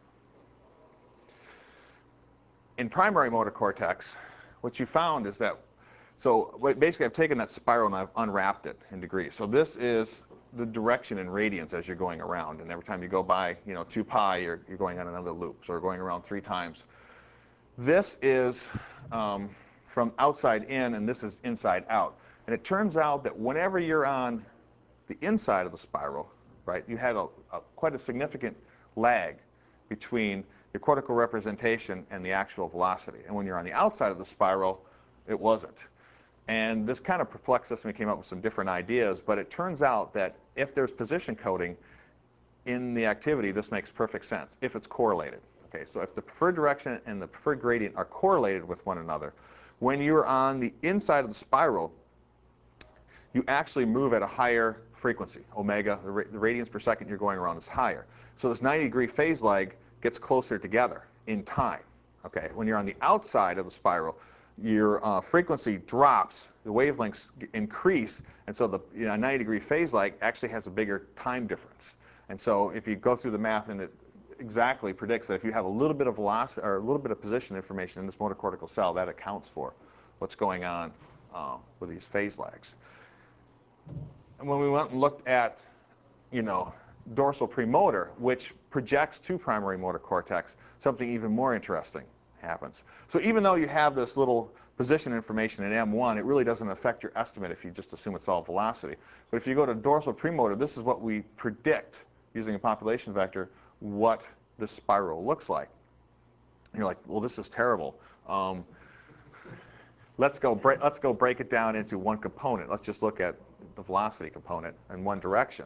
A: In primary motor cortex, what you found is that, so basically I've taken that spiral and I've unwrapped it in degrees. So this is the direction in radians as you're going around. And every time you go by, you know, two pi, you're, you're going on another loop. So we're going around three times. This is um, from outside in, and this is inside out. And it turns out that whenever you're on the inside of the spiral, right, you had a, a quite a significant lag between your cortical representation and the actual velocity. And when you're on the outside of the spiral, it wasn't. And this kind of perplexed us, and we came up with some different ideas. But it turns out that if there's position coding in the activity, this makes perfect sense if it's correlated. Okay, so if the preferred direction and the preferred gradient are correlated with one another, when you're on the inside of the spiral, you actually move at a higher frequency. Omega, the, ra the radians per second you're going around is higher. So this ninety degree phase lag gets closer together in time. Okay, when you're on the outside of the spiral, your uh, frequency drops, the wavelengths increase, and so the you know, ninety degree phase lag actually has a bigger time difference. And so if you go through the math, and it exactly predicts that if you have a little bit of velocity or a little bit of position information in this motor cortical cell, that accounts for what's going on uh, with these phase lags. And when we went and looked at, you know, dorsal premotor, which projects to primary motor cortex, something even more interesting happens. So even though you have this little position information in M one, it really doesn't affect your estimate if you just assume it's all velocity. But if you go to dorsal premotor, this is what we predict using a population vector what this spiral looks like. And you're like, well, this is terrible. Um, let's go break, let's go break it down into one component. Let's just look at the velocity component in one direction.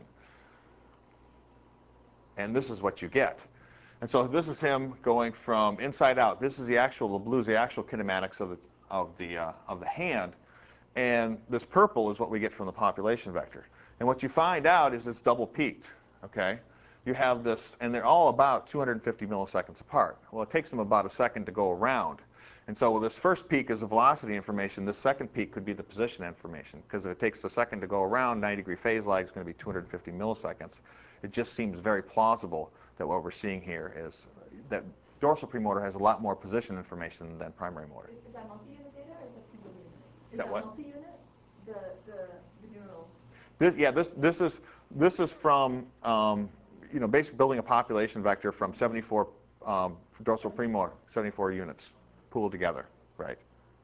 A: And this is what you get. And so this is him going from inside out. This is the actual, the blue is the actual kinematics of the, of the, uh, of the hand. And this purple is what we get from the population vector. And what you find out is it's double peaked, okay? You have this, and they're all about two hundred fifty milliseconds apart. Well, it takes them about a second to go around. And so this first peak is the velocity information. This second peak could be the position information, because if it takes a second to go around, ninety degree phase lag is going to be two hundred fifty milliseconds. It just seems very plausible that what we're seeing here is that dorsal premotor has a lot more position information than primary motor.
I: Is, is that multi-unit data or is that single unit?
A: Is that what?
I: multi-unit? The, the, the neural.
A: This, yeah, this, this is this is from um, you know, basically building a population vector from seventy-four um, dorsal premotor, seventy-four units pooled together, right?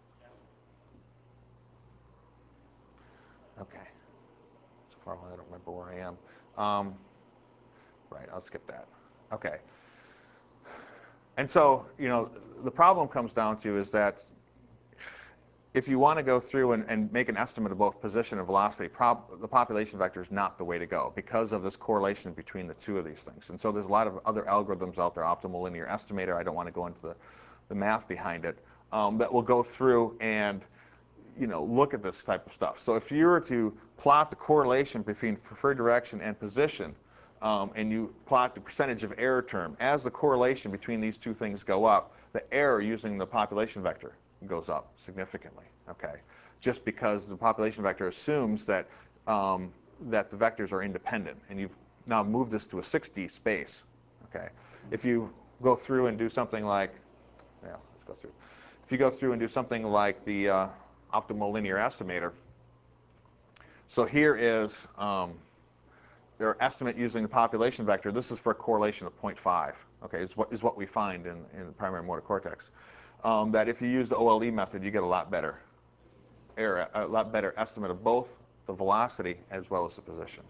A: Okay. So far along, I don't remember where I am. Um, right, I'll skip that. Okay. And so, you know, the problem comes down to is that if you want to go through and, and make an estimate of both position and velocity, prob the population vector is not the way to go because of this correlation between the two of these things. And so there's a lot of other algorithms out there, optimal linear estimator, I don't want to go into the, the math behind it, um, that will go through and, you know, look at this type of stuff. So if you were to plot the correlation between preferred direction and position, um, and you plot the percentage of error term, as the correlation between these two things go up, the error using the population vector goes up significantly, okay? Just because the population vector assumes that, um, that the vectors are independent, and you've now moved this to a six D space, okay? If you go through and do something like, yeah, let's go through. If you go through and do something like the uh, optimal linear estimator, so here is um, their estimate using the population vector. This is for a correlation of zero point five, okay, is what, is what we find in, in the primary motor cortex. Um, that if you use the O L E method, you get a lot better error, a lot better estimate of both the velocity as well as the position.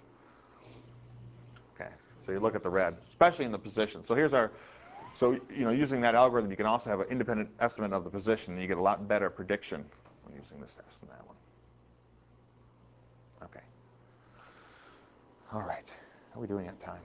A: Okay, so you look at the red, especially in the position. So here's our, so you know, using that algorithm, you can also have an independent estimate of the position, and you get a lot better prediction when using this test than that one. Okay. All right. How are we doing at time?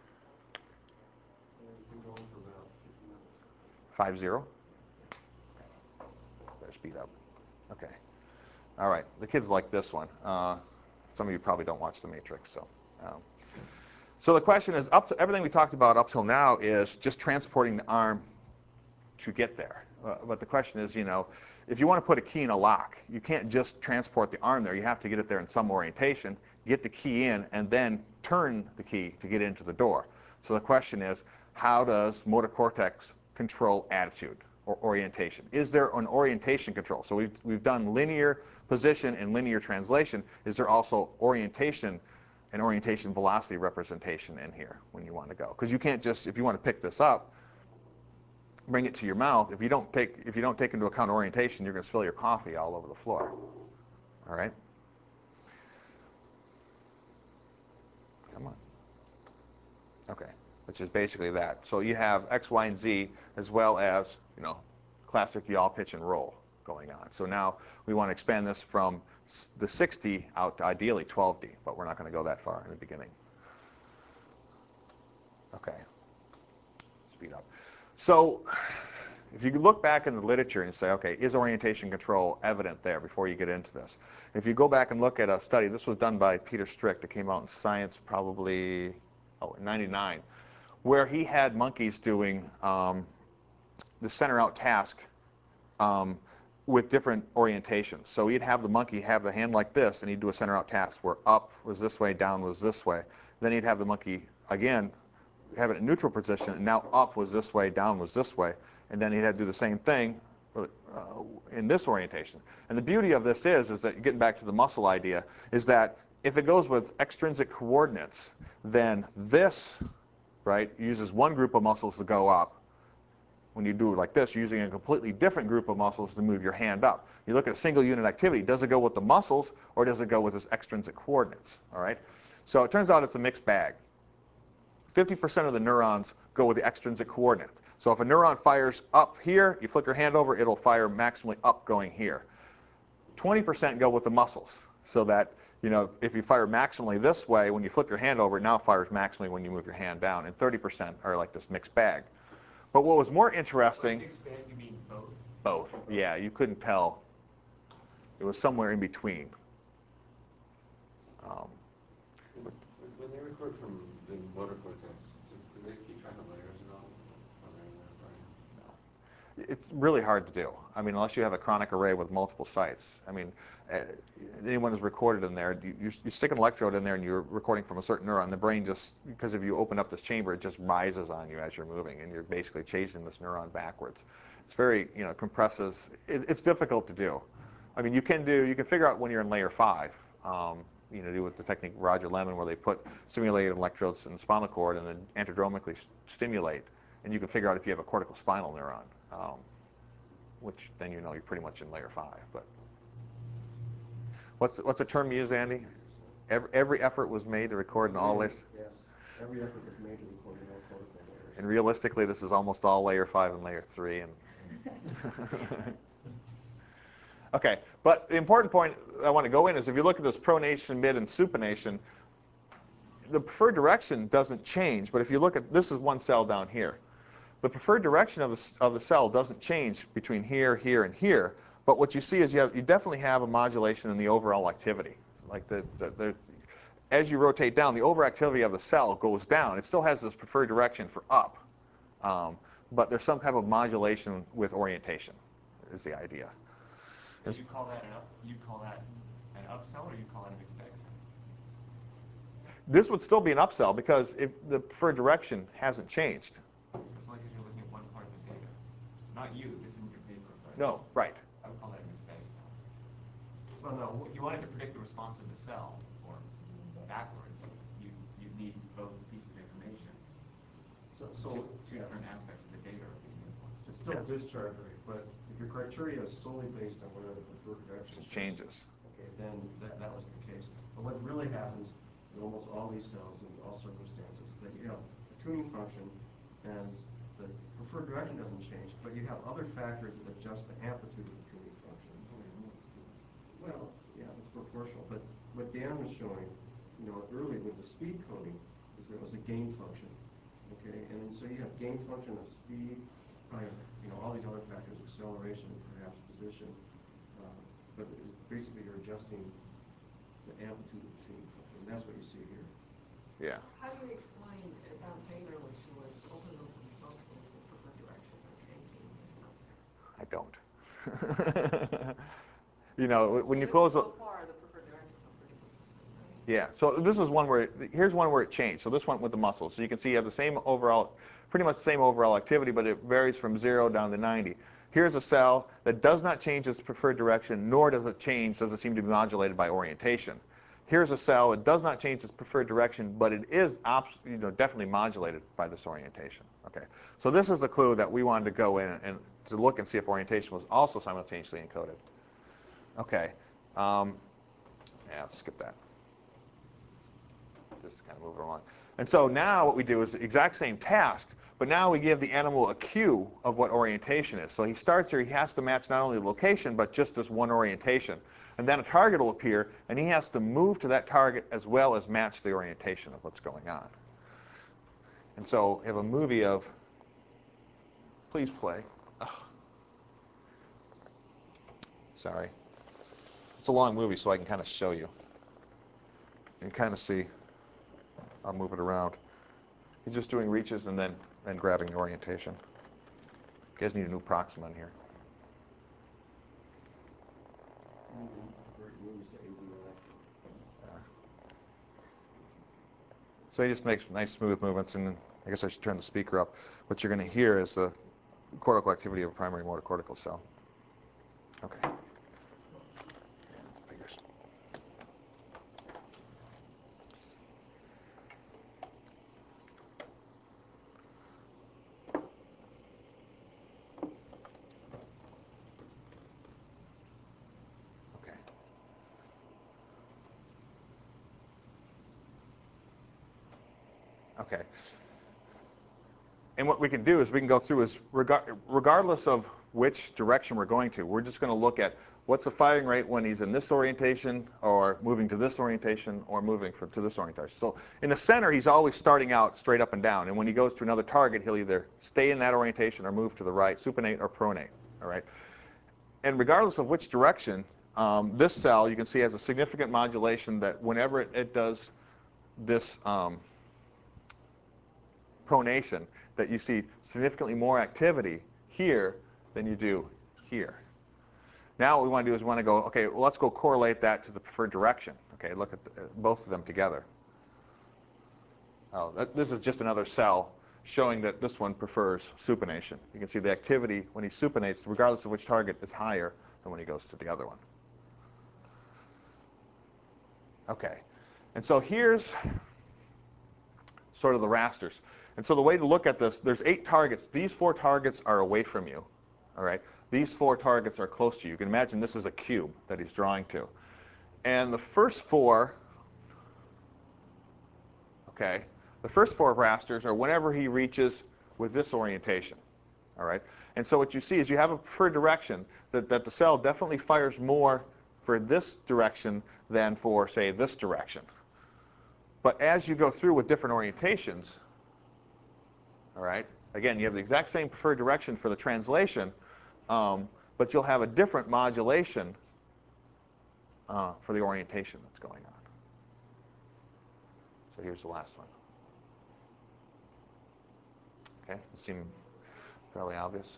C: We've been going for about fifty minutes.
A: Five zero. Okay. Better speed up. Okay. All right. The kids like this one. Uh, some of you probably don't watch The Matrix, so. Um, so the question is, up to everything we talked about up till now is just transporting the arm to get there. Uh, but the question is, you know, if you want to put a key in a lock, you can't just transport the arm there. You have to get it there in some orientation, get the key in, and then turn the key to get into the door. So the question is, how does motor cortex control attitude or orientation? Is there an orientation control? So we've, we've done linear position and linear translation. Is there also orientation and orientation velocity representation in here when you want to go? Because you can't just, if you want to pick this up, bring it to your mouth, if you don't take if you don't take into account orientation, you're going to spill your coffee all over the floor. All right? Come on. Okay, which is basically that. So you have X, Y, and Z as well as, you know, classic yaw, pitch, and roll going on. So now we want to expand this from the six D out to ideally twelve D, but we're not going to go that far in the beginning. Okay. Speed up. So if you look back in the literature and say, okay, is orientation control evident there before you get into this? If you go back and look at a study, this was done by Peter Strick, that came out in Science probably, oh, in ninety-nine, where he had monkeys doing um, the center out task um, with different orientations. So he'd have the monkey have the hand like this, and he'd do a center out task where up was this way, down was this way. Then he'd have the monkey, again, have it in neutral position, and now up was this way, down was this way, and then he'd have to do the same thing uh, in this orientation. And the beauty of this is, is that, getting back to the muscle idea, is that if it goes with extrinsic coordinates, then this, right, uses one group of muscles to go up. When you do it like this, you're using a completely different group of muscles to move your hand up. You look at a single unit activity, does it go with the muscles, or does it go with its extrinsic coordinates, all right? So it turns out it's a mixed bag. fifty percent of the neurons go with the extrinsic coordinates. So if a neuron fires up here, you flip your hand over, it'll fire maximally up going here. twenty percent go with the muscles, so that, you know, if you fire maximally this way, when you flip your hand over, it now fires maximally when you move your hand down. And thirty percent are like this mixed bag. But what was more interesting...
F: By mixed bag, you mean both?
A: Both, yeah. You couldn't tell. It was somewhere in between. Um,
G: When when they record from the motor cortex, do, do they keep track of layers at all? Or are they in their brain?
A: It's really hard to do. I mean, unless you have a chronic array with multiple sites. I mean, uh, anyone who's recorded in there, you, you, you stick an electrode in there and you're recording from a certain neuron, the brain just, because if you open up this chamber, it just rises on you as you're moving, and you're basically chasing this neuron backwards. It's very, you know, compresses. It, it's difficult to do. I mean, you can do, you can figure out when you're in layer five, um, you know, do with the technique Roger Lemon, where they put simulated electrodes in the spinal cord and then antidromically stimulate, and you can figure out if you have a cortical spinal neuron. Um, which then you know you're pretty much in layer five. But what's what's the term you use, Andy? Every, every effort was made to record in all layers.
C: Yes, every effort was made to record in all cortical layers.
A: And realistically, this is almost all layer five and layer three. And okay, but the important point I want to go in is if you look at this pronation, mid, and supination, the preferred direction doesn't change. But if you look at this, is one cell down here. The preferred direction of the, of the cell doesn't change between here, here, and here. But what you see is you, have, you definitely have a modulation in the overall activity. Like the, the, the, as you rotate down, the overactivity of the cell goes down. It still has this preferred direction for up. Um, but there's some type of modulation with orientation, is the idea.
F: So you call that an up, you call that an upsell, or you call it a mixed bag cell?
A: This would still be an upsell because if the preferred direction hasn't changed.
F: It's only because you're looking at one part of the data. Not you, this isn't your paper, but
A: No, right.
F: I would call that a mixed bag cell.
C: Well, no,
F: So if you wanted to predict the response of the cell, or backwards, you, you'd need both pieces of information.
C: so,
F: It's
C: so
F: just two different aspects of the data are being influenced.
C: it's still
A: Yeah.
C: discharge rate, but if your criteria is solely based on whether the preferred direction
A: It changes.
C: okay, then that, that was the case. But what really happens in almost all these cells in all circumstances is that you have a tuning function and the preferred direction doesn't change, but you have other factors that adjust the amplitude of the tuning function. Well, yeah, it's proportional, but what Dan was showing, you know, early with the speed coding is there was a gain function, okay? And then so you have gain function of speed, probably, you know, all these other factors, acceleration, perhaps position, uh, but basically you're adjusting the amplitude of the tuning function, and that's what you see here.
A: Yeah.
I: How do you explain that later when she was open loop and closed loop, the preferred directions are changing in this context?
A: I don't. You know, when you
I: This
A: close
I: is
A: a,
I: so far, the preferred directions are pretty consistent, right?
A: yeah, so this is one where, here's one where it changed. So this went with the muscles. So you can see you have the same overall, pretty much the same overall activity, but it varies from zero down to ninety. Here's a cell that does not change its preferred direction, nor does it change, does it seem to be modulated by orientation. Here's a cell that does not change its preferred direction, but it is you know, definitely modulated by this orientation. Okay, so this is the clue that we wanted to go in and, and to look and see if orientation was also simultaneously encoded. Okay, um, yeah, let's skip that. Just kind of move it along. And so now what we do is the exact same task, but now we give the animal a cue of what orientation is. So he starts here, he has to match not only the location, but just this one orientation. And then a target will appear, and he has to move to that target as well as match the orientation of what's going on. And so we have a movie of, please play. Ugh. Sorry. It's a long movie, so I can kind of show you. You can kind of see. I'll move it around. He's just doing reaches and then, then grabbing the orientation. You guys need a new Proxima in here. Uh, so he just makes nice smooth movements, and I guess I should turn the speaker up. What you're going to hear is the cortical activity of a primary motor cortical cell. Okay. Fingers. Okay. Okay. And what we can do is we can go through is regard, regardless of which direction we're going to, we're just going to look at what's the firing rate when he's in this orientation or moving to this orientation or moving from, to this orientation. So in the center, he's always starting out straight up and down. And when he goes to another target, he'll either stay in that orientation or move to the right, supinate or pronate. All right. And regardless of which direction, um, this cell, you can see, has a significant modulation that whenever it, it does this um, pronation, that you see significantly more activity here than you do here. Now what we want to do is we want to go, okay, well, let's go correlate that to the preferred direction. Okay, look at the, uh, both of them together. Oh, that, this is just another cell showing that this one prefers supination. You can see the activity when he supinates, regardless of which target, is higher than when he goes to the other one. Okay, and so here's sort of the rasters. And so the way to look at this, there's eight targets. These four targets are away from you. All right, these four targets are close to you. You can imagine this is a cube that he's drawing to. And the first four, okay, the first four rasters are whenever he reaches with this orientation. All right, and so what you see is you have a preferred direction that, that the cell definitely fires more for this direction than for, say, this direction. But as you go through with different orientations, all right, again, you have the exact same preferred direction for the translation, um, but you'll have a different modulation uh, for the orientation that's going on. So here's the last one. Okay, it seems fairly obvious.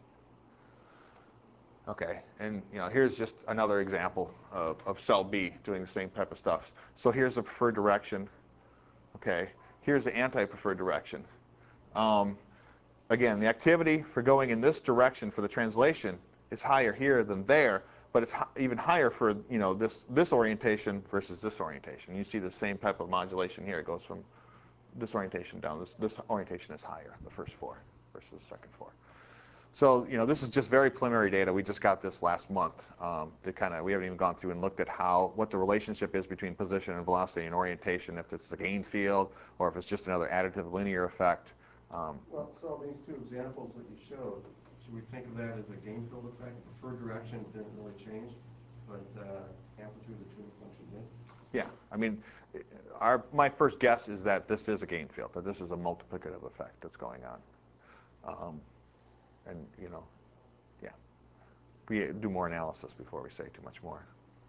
A: Okay, and you know, here's just another example of, of cell B doing the same type of stuff. So here's the preferred direction. Okay, here's the anti-preferred direction. Um, again, the activity for going in this direction for the translation is higher here than there, but it's even higher for, you know, this this orientation versus this orientation. You see the same type of modulation here. It goes from this orientation down. This this orientation is higher, the first four versus the second four. So, you know, this is just very preliminary data. We just got this last month. Um, to kind of, we haven't even gone through and looked at how, what the relationship is between position and velocity and orientation, if it's the gain field or if it's just another additive linear effect. Um,
C: Well, so these two examples that you showed, should we think of that as a gain field effect? Preferred direction didn't really change, but uh, amplitude of the tuning function did?
A: Yeah, I mean, our, my first guess is that this is a gain field, that this is a multiplicative effect that's going on. Um, And, you know, yeah, we do more analysis before we say too much more.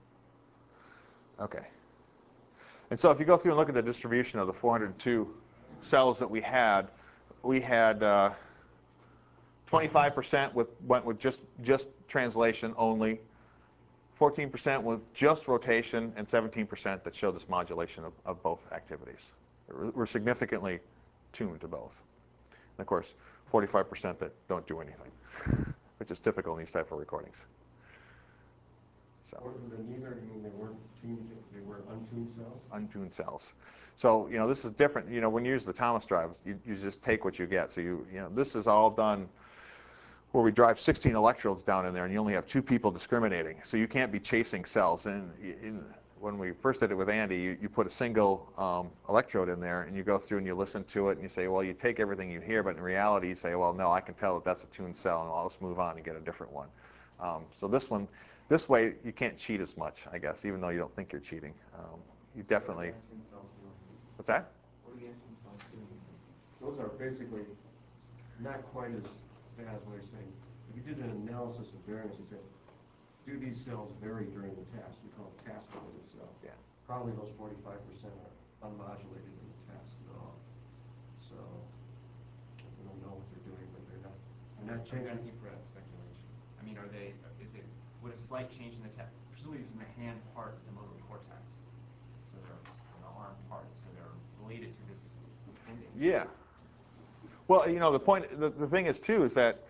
A: Okay. And so if you go through and look at the distribution of the four hundred two cells that we had, we had uh, twenty-five percent with, went with just, just translation only, fourteen percent with just rotation, and seventeen percent that showed this modulation of, of both activities. We're significantly tuned to both. And of course, forty-five percent that don't do anything, which is typical in these type of recordings. So.
C: Or the neither, you mean they weren't tuned, they were untuned cells?
A: Untuned cells. So, you know, this is different. You know, when you use the Thomas drive, you, you just take what you get. So, you, you know, this is all done where we drive sixteen electrodes down in there, and you only have two people discriminating. So you can't be chasing cells. And in, when we first did it with Andy, you, you put a single um, electrode in there, and you go through and you listen to it, and you say, well, you take everything you hear, but in reality, you say, well, no, I can tell that that's a tuned cell, and I'll just move on and get a different one. Um, so this one, this way, you can't cheat as much, I guess, even though you don't think you're cheating. Um, you definitely.
F: What are the antuned cells doing?
A: What's that?
F: What are the antuned cells doing?
C: Those are basically not quite as bad as what you're saying. If you did an analysis of variance, you said, do these cells vary during the task? We call it task-related cell.
A: Yeah.
C: Probably those forty-five percent are unmodulated in the task at all. So we don't know what they're doing, but they're not, they're not
F: I was
C: changing.
F: asking for a speculation. I mean, are they, is it, would a slight change in the tech, presumably this is in the hand part of the motor cortex, so they're, or the arm part, so they're related to this ending.
A: Yeah. Well, you know, the point, the, the thing is, too, is that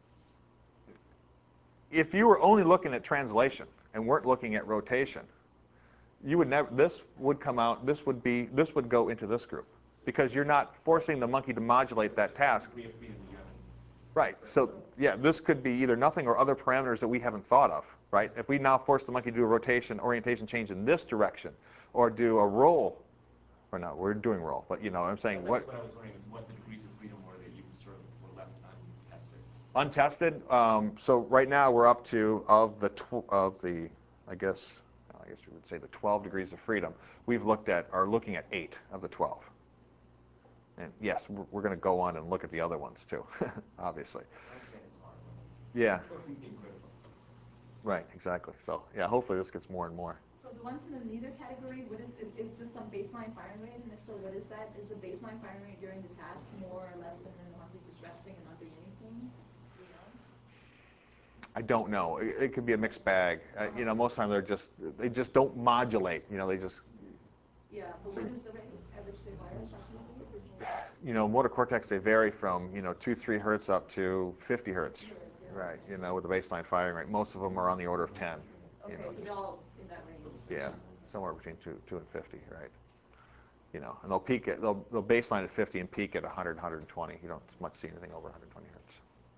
A: if you were only looking at translation and weren't looking at rotation, you would never, this would come out, this would be, this would go into this group, because you're not forcing the monkey to modulate that task. Right, so yeah, this could be either nothing or other parameters that we haven't thought of, right? If we now force the monkey to do a rotation, orientation change in this direction, or do a roll, or no, we're doing roll, but you know, I'm saying
F: That's
A: what.
F: what I was wondering is what the degrees of freedom were that you sort of were left untested.
A: Untested, um, so right now we're up to, of the, tw of the, I guess, I guess you would say the twelve degrees of freedom, we've looked at, are looking at eight of the twelve. And yes, we're, we're going to go on and look at the other ones too, obviously.
F: I understand it's hard,
A: Yeah.
F: it wasn't being critical.
A: Right, exactly. So yeah, hopefully this gets more and more.
I: So the ones in the neither category, what is, is, is just some baseline firing rate, and if so, what is that? Is the baseline firing rate during the task more or less than when the monkey just resting and not doing anything? Do you know?
A: I don't know. It, it could be a mixed bag. Uh, you know, most of the time they're just, they just don't modulate. You know, they just,
I: Yeah, but what is the range at which they fire approximately?
A: you know, motor cortex, they vary from, you know, two, three hertz up to fifty hertz. Right, you know, with the baseline firing rate. Most of them are on the order of ten. You
I: Okay,
A: know,
I: so
A: just,
I: they're all in that range.
A: yeah, somewhere between two, two and fifty, right? You know, and they'll peak at, they'll, they'll baseline at fifty and peak at one hundred, one hundred twenty. You don't much see anything over one hundred twenty hertz.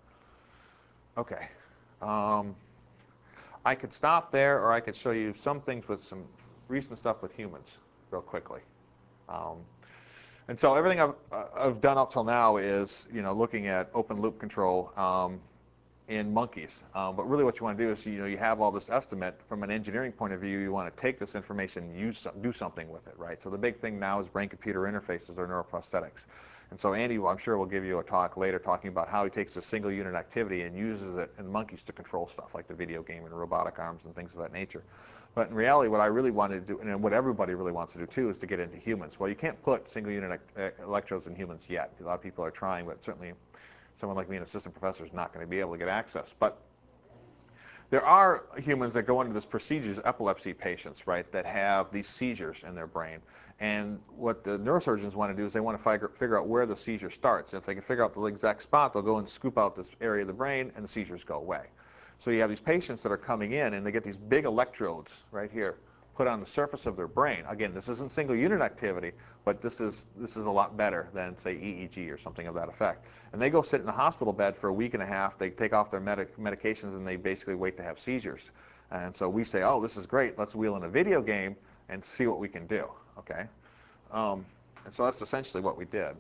A: Okay. Um, I could stop there, or I could show you some things with some recent stuff with humans real quickly. Um, and so everything I've, uh, I've done up till now is, you know, looking at open loop control um, in monkeys. Um, but really what you want to do is, you know, you have all this estimate. From an engineering point of view, you want to take this information and use, do something with it, right? So the big thing now is brain-computer interfaces or neuroprosthetics. And so Andy, I'm sure, will give you a talk later talking about how he takes a single unit activity and uses it in monkeys to control stuff like the video game and robotic arms and things of that nature. But in reality, what I really want to do, and what everybody really wants to do too, is to get into humans. Well, you can't put single unit electrodes in humans yet. A lot of people are trying, but certainly someone like me, an assistant professor, is not going to be able to get access. But there are humans that go into this procedure, epilepsy patients, right, that have these seizures in their brain. And what the neurosurgeons want to do is they want to figure, figure out where the seizure starts. If they can figure out the exact spot, they'll go and scoop out this area of the brain, and the seizures go away. So you have these patients that are coming in, and they get these big electrodes right here put on the surface of their brain. Again, this isn't single unit activity, but this is this is a lot better than, say, E E G or something of that effect. And they go sit in a hospital bed for a week and a half. They take off their medic medications, and they basically wait to have seizures. And so we say, oh, this is great. Let's wheel in a video game and see what we can do. Okay, um, and so that's essentially what we did.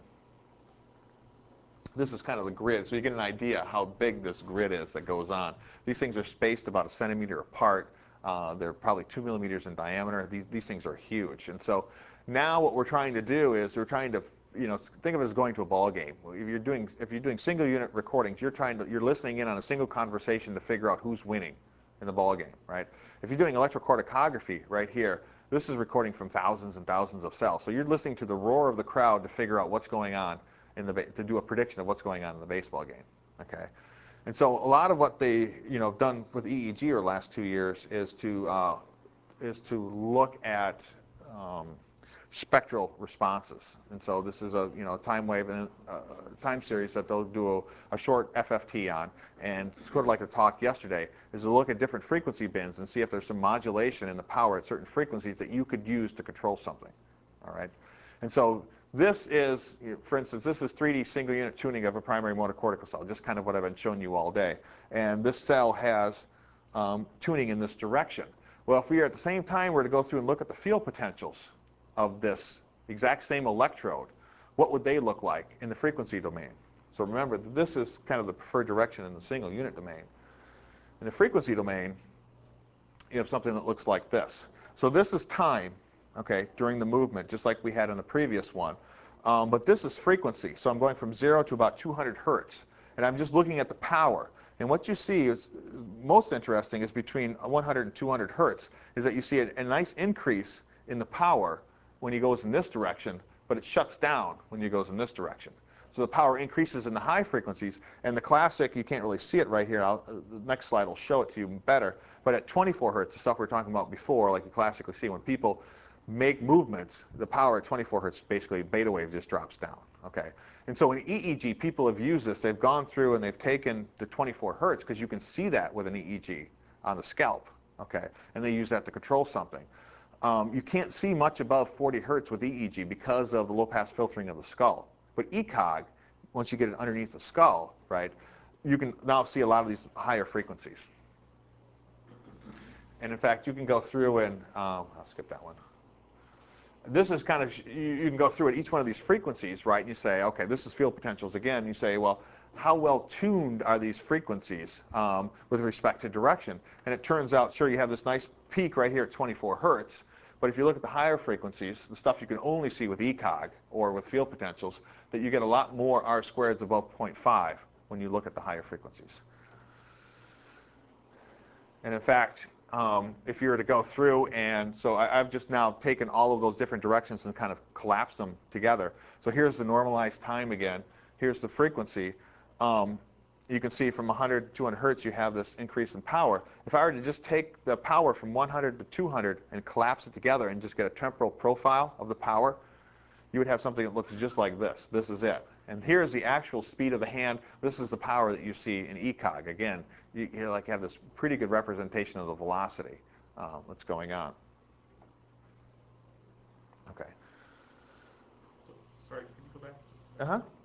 A: This is kind of the grid, so you get an idea how big this grid is that goes on. These things are spaced about a centimeter apart. Uh, they're probably two millimeters in diameter. These, these things are huge. And so now what we're trying to do is we're trying to, you know, think of it as going to a ball game. If you're doing, if you're doing single unit recordings, you're trying to, you're listening in on a single conversation to figure out who's winning in the ball game, right? If you're doing electrocorticography right here, this is recording from thousands and thousands of cells. So you're listening to the roar of the crowd to figure out what's going on in the, to do a prediction of what's going on in the baseball game, okay? And so a lot of what they, you know, done with E E G over the last two years is to uh, is to look at um, spectral responses. And so this is a, you know, time wave and uh, time series that they'll do a, a short F F T on. And sort of like the talk yesterday is to look at different frequency bins and see if there's some modulation in the power at certain frequencies that you could use to control something. All right. And so this is, for instance, this is three D single unit tuning of a primary motor cortical cell, just kind of what I've been showing you all day. And this cell has um, tuning in this direction. Well, if we are at the same time were to go through and look at the field potentials of this exact same electrode, what would they look like in the frequency domain? So remember, this is kind of the preferred direction in the single unit domain. In the frequency domain, you have something that looks like this. So this is time, okay, during the movement, just like we had in the previous one. Um, but this is frequency. So I'm going from zero to about two hundred hertz. And I'm just looking at the power. And what you see is most interesting is between one hundred and two hundred hertz, is that you see a, a nice increase in the power when he goes in this direction, but it shuts down when he goes in this direction. So the power increases in the high frequencies. And the classic, you can't really see it right here. I'll, uh, the next slide will show it to you better. But at twenty-four hertz, the stuff we were talking about before, like you classically see when people make movements, the power at twenty-four hertz, basically beta wave just drops down. Okay, and so in E E G, people have used this. They've gone through and they've taken the twenty-four hertz because you can see that with an E E G on the scalp. Okay, and they use that to control something. Um, you can't see much above forty hertz with E E G because of the low pass filtering of the skull. But E C O G, once you get it underneath the skull, right, you can now see a lot of these higher frequencies. And in fact, you can go through and um, I'll skip that one. This is kind of, you, you can go through at each one of these frequencies, right? And you say, okay, this is field potentials again. You say, well, how well tuned are these frequencies um, with respect to direction? And it turns out, sure, you have this nice peak right here at twenty-four hertz. But if you look at the higher frequencies, the stuff you can only see with E C O G or with field potentials, that you get a lot more R squareds above zero point five when you look at the higher frequencies. And in fact, um, if you were to go through and, so I, I've just now taken all of those different directions and kind of collapsed them together. So here's the normalized time again. Here's the frequency. Um, you can see from one hundred to two hundred hertz you have this increase in power. If I were to just take the power from one hundred to two hundred and collapse it together and just get a temporal profile of the power, you would have something that looks just like this. This is it. And here's the actual speed of the hand. This is the power that you see in E C O G. Again, you, you like have this pretty good representation of the velocity uh, that's going on. Okay.
D: So, sorry, can you go back just a
A: Uh
D: second?
A: huh.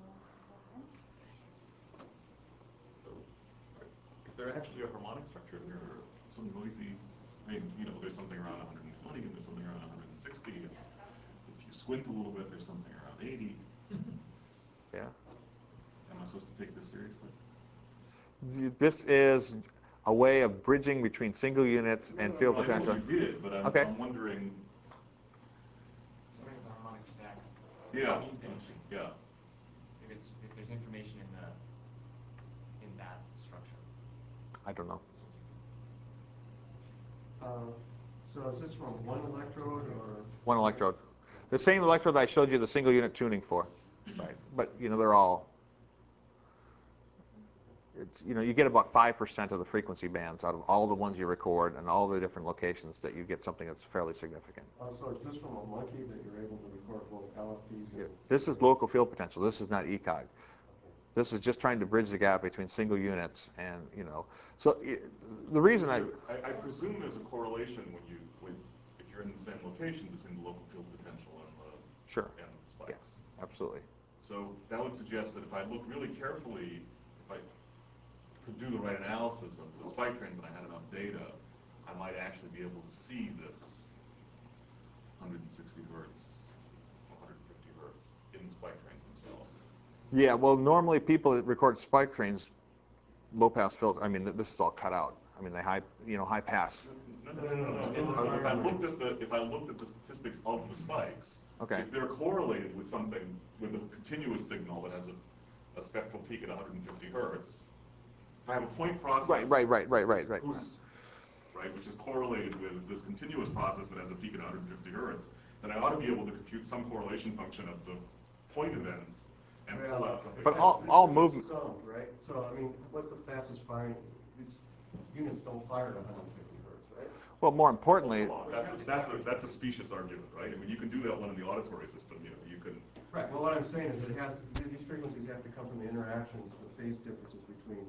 D: So, is there actually a harmonic structure there, or some noisy? I mean, you know, there's something around one hundred twenty, and there's something around one hundred sixty, and if you squint a little bit, there's something around eighty.
A: Yeah.
D: Am I supposed to take this seriously?
A: This is a way of bridging between single units and field
D: Well, I know
A: potential.
D: what you did, but I'm,
A: Okay.
D: I'm wondering.
F: Something with the harmonic stack.
D: Yeah.
F: That means anything.
D: Yeah.
F: If it's, if there's information in the, in that structure.
A: I don't know.
F: It's confusing.
C: Uh, So is this from one electrode or?
A: One electrode. The same electrode I showed you the single unit tuning for. Right. But, you know, they're all, it's, you know, you get about five percent of the frequency bands out of all the ones you record and all the different locations that you get something that's fairly significant.
C: Uh, so is this from a monkey that you're able to record both L F Ps and?
A: This is local field potential. This is not E C O G. This is just trying to bridge the gap between single units and, you know. So I the reason I...
D: I, I presume there's a correlation when you, when, if you're in the same location between the local field potential and the,
A: Sure.
D: and the spikes.
A: Yes, absolutely.
D: So that would suggest that if I looked really carefully, if I could do the right analysis of the spike trains and I had enough data, I might actually be able to see this one hundred sixty hertz, one hundred fifty hertz in the spike trains themselves.
A: Yeah, well, normally people that record spike trains, low pass filter, I mean, th- this is all cut out. I mean, they high, you know, high pass.
D: No, no, no, no, no.
C: In the
D: no. If I
C: fire
D: looked
C: rates.
D: at the, if I looked at the statistics of the spikes,
A: Okay.
D: if they're correlated with something, with a continuous signal that has a, a spectral peak at one hundred fifty hertz, if I have a point process.
A: Right, right, right, right, right, right.
D: whose- right, which is correlated with this continuous process that has a peak at one hundred fifty hertz, then I ought to be able to compute some correlation function of the point events and pull out something.
A: But all- all
C: This is
A: movement-
C: Some, right? So, I mean, what's the fastest firing? These units don't fire at one hundred fifty hertz, right?
A: Well, more importantly,
D: Hold on, That's a, that's a, that's a specious argument, right? I mean, you can do that one in the auditory system, you know, you can,
C: Right, well, what I'm saying is that it has, these frequencies have to come from the interactions, the phase differences between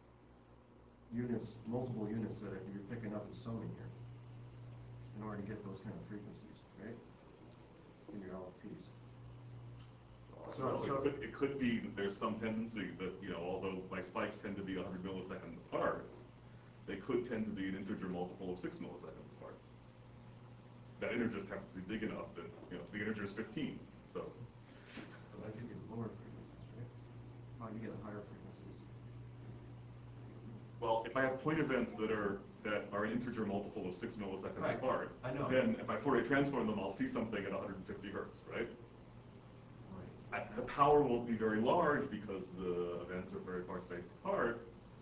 C: units, multiple units that you're picking up and summing here in order to get those kind of frequencies, right? In your L F Ps. So,
D: well,
C: so,
D: it could, it could be that there's some tendency that, you know, although my spikes tend to be one hundred milliseconds apart, they could tend to be an integer multiple of six milliseconds apart. That integer just happens to be big enough that, you know, the integer is fifteen, so.
C: but I could get lower frequencies, right? Oh, you get higher frequencies.
D: Well, if I have point events that are, that are an integer multiple of six milliseconds
C: Right,
D: apart,
C: I know.
D: then if I Fourier transform them, I'll see something at one hundred fifty hertz, right?
C: Right.
D: I, the power won't be very large because the events are very far spaced apart,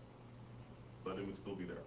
D: but it would still be there.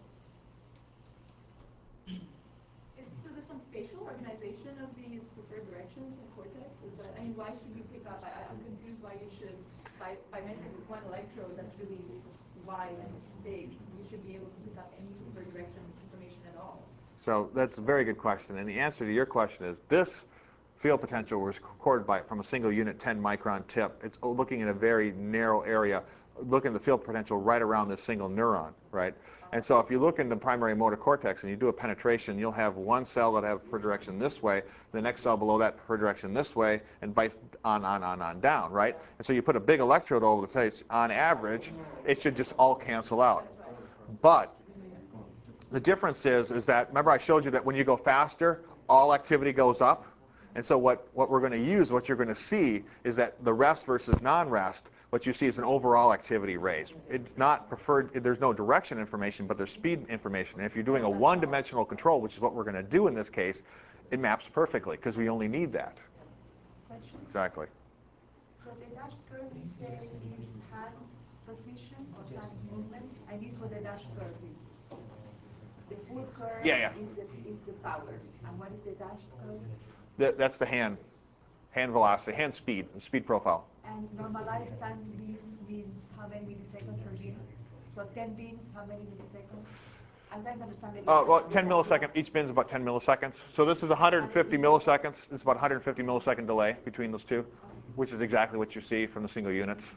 J: Is, so there's some spatial organization of these preferred directions in cortex? Is that, I mean, why should you pick up, I, I'm confused why you should, by, by measuring this one electrode that's really wide and big, you should be able to pick up any preferred direction information at all.
A: so that's a very good question. And the answer to your question is this field potential was recorded by from a single unit ten micron tip. It's looking at a very narrow area, looking at the field potential right around this single neuron, right? And so if you look in the primary motor cortex and you do a penetration, you'll have one cell that have preferred direction this way, the next cell below that preferred direction this way, and vice on, on, on, on down, right? And so you put a big electrode over the place, on average, it should just all cancel out. But the difference is, is that, remember I showed you that when you go faster, all activity goes up? And so what, what we're going to use, what you're going to see, is that the rest versus non-rest, what you see is an overall activity raise. It's not preferred, there's no direction information, but there's speed information. And if you're doing a one-dimensional control, which is what we're going to do in this case, it maps perfectly, because we only need that.
B: Question?
A: Exactly.
B: So the dash curve you say is hand position or hand movement? I missed what the dash curve is. The full curve
A: Yeah, yeah.
B: is the is the power. And what is the dash curve?
A: That, that's the hand. hand velocity, hand speed, and speed profile.
B: And normalized time beats means how many milliseconds per beat? So ten beats, how many milliseconds? I'm trying to understand the
A: Uh, well,
B: difference.
A: ten millisecond, each spin is about ten milliseconds. So this is one hundred fifty milliseconds. It's about one hundred fifty millisecond delay between those two, which is exactly what you see from the single units.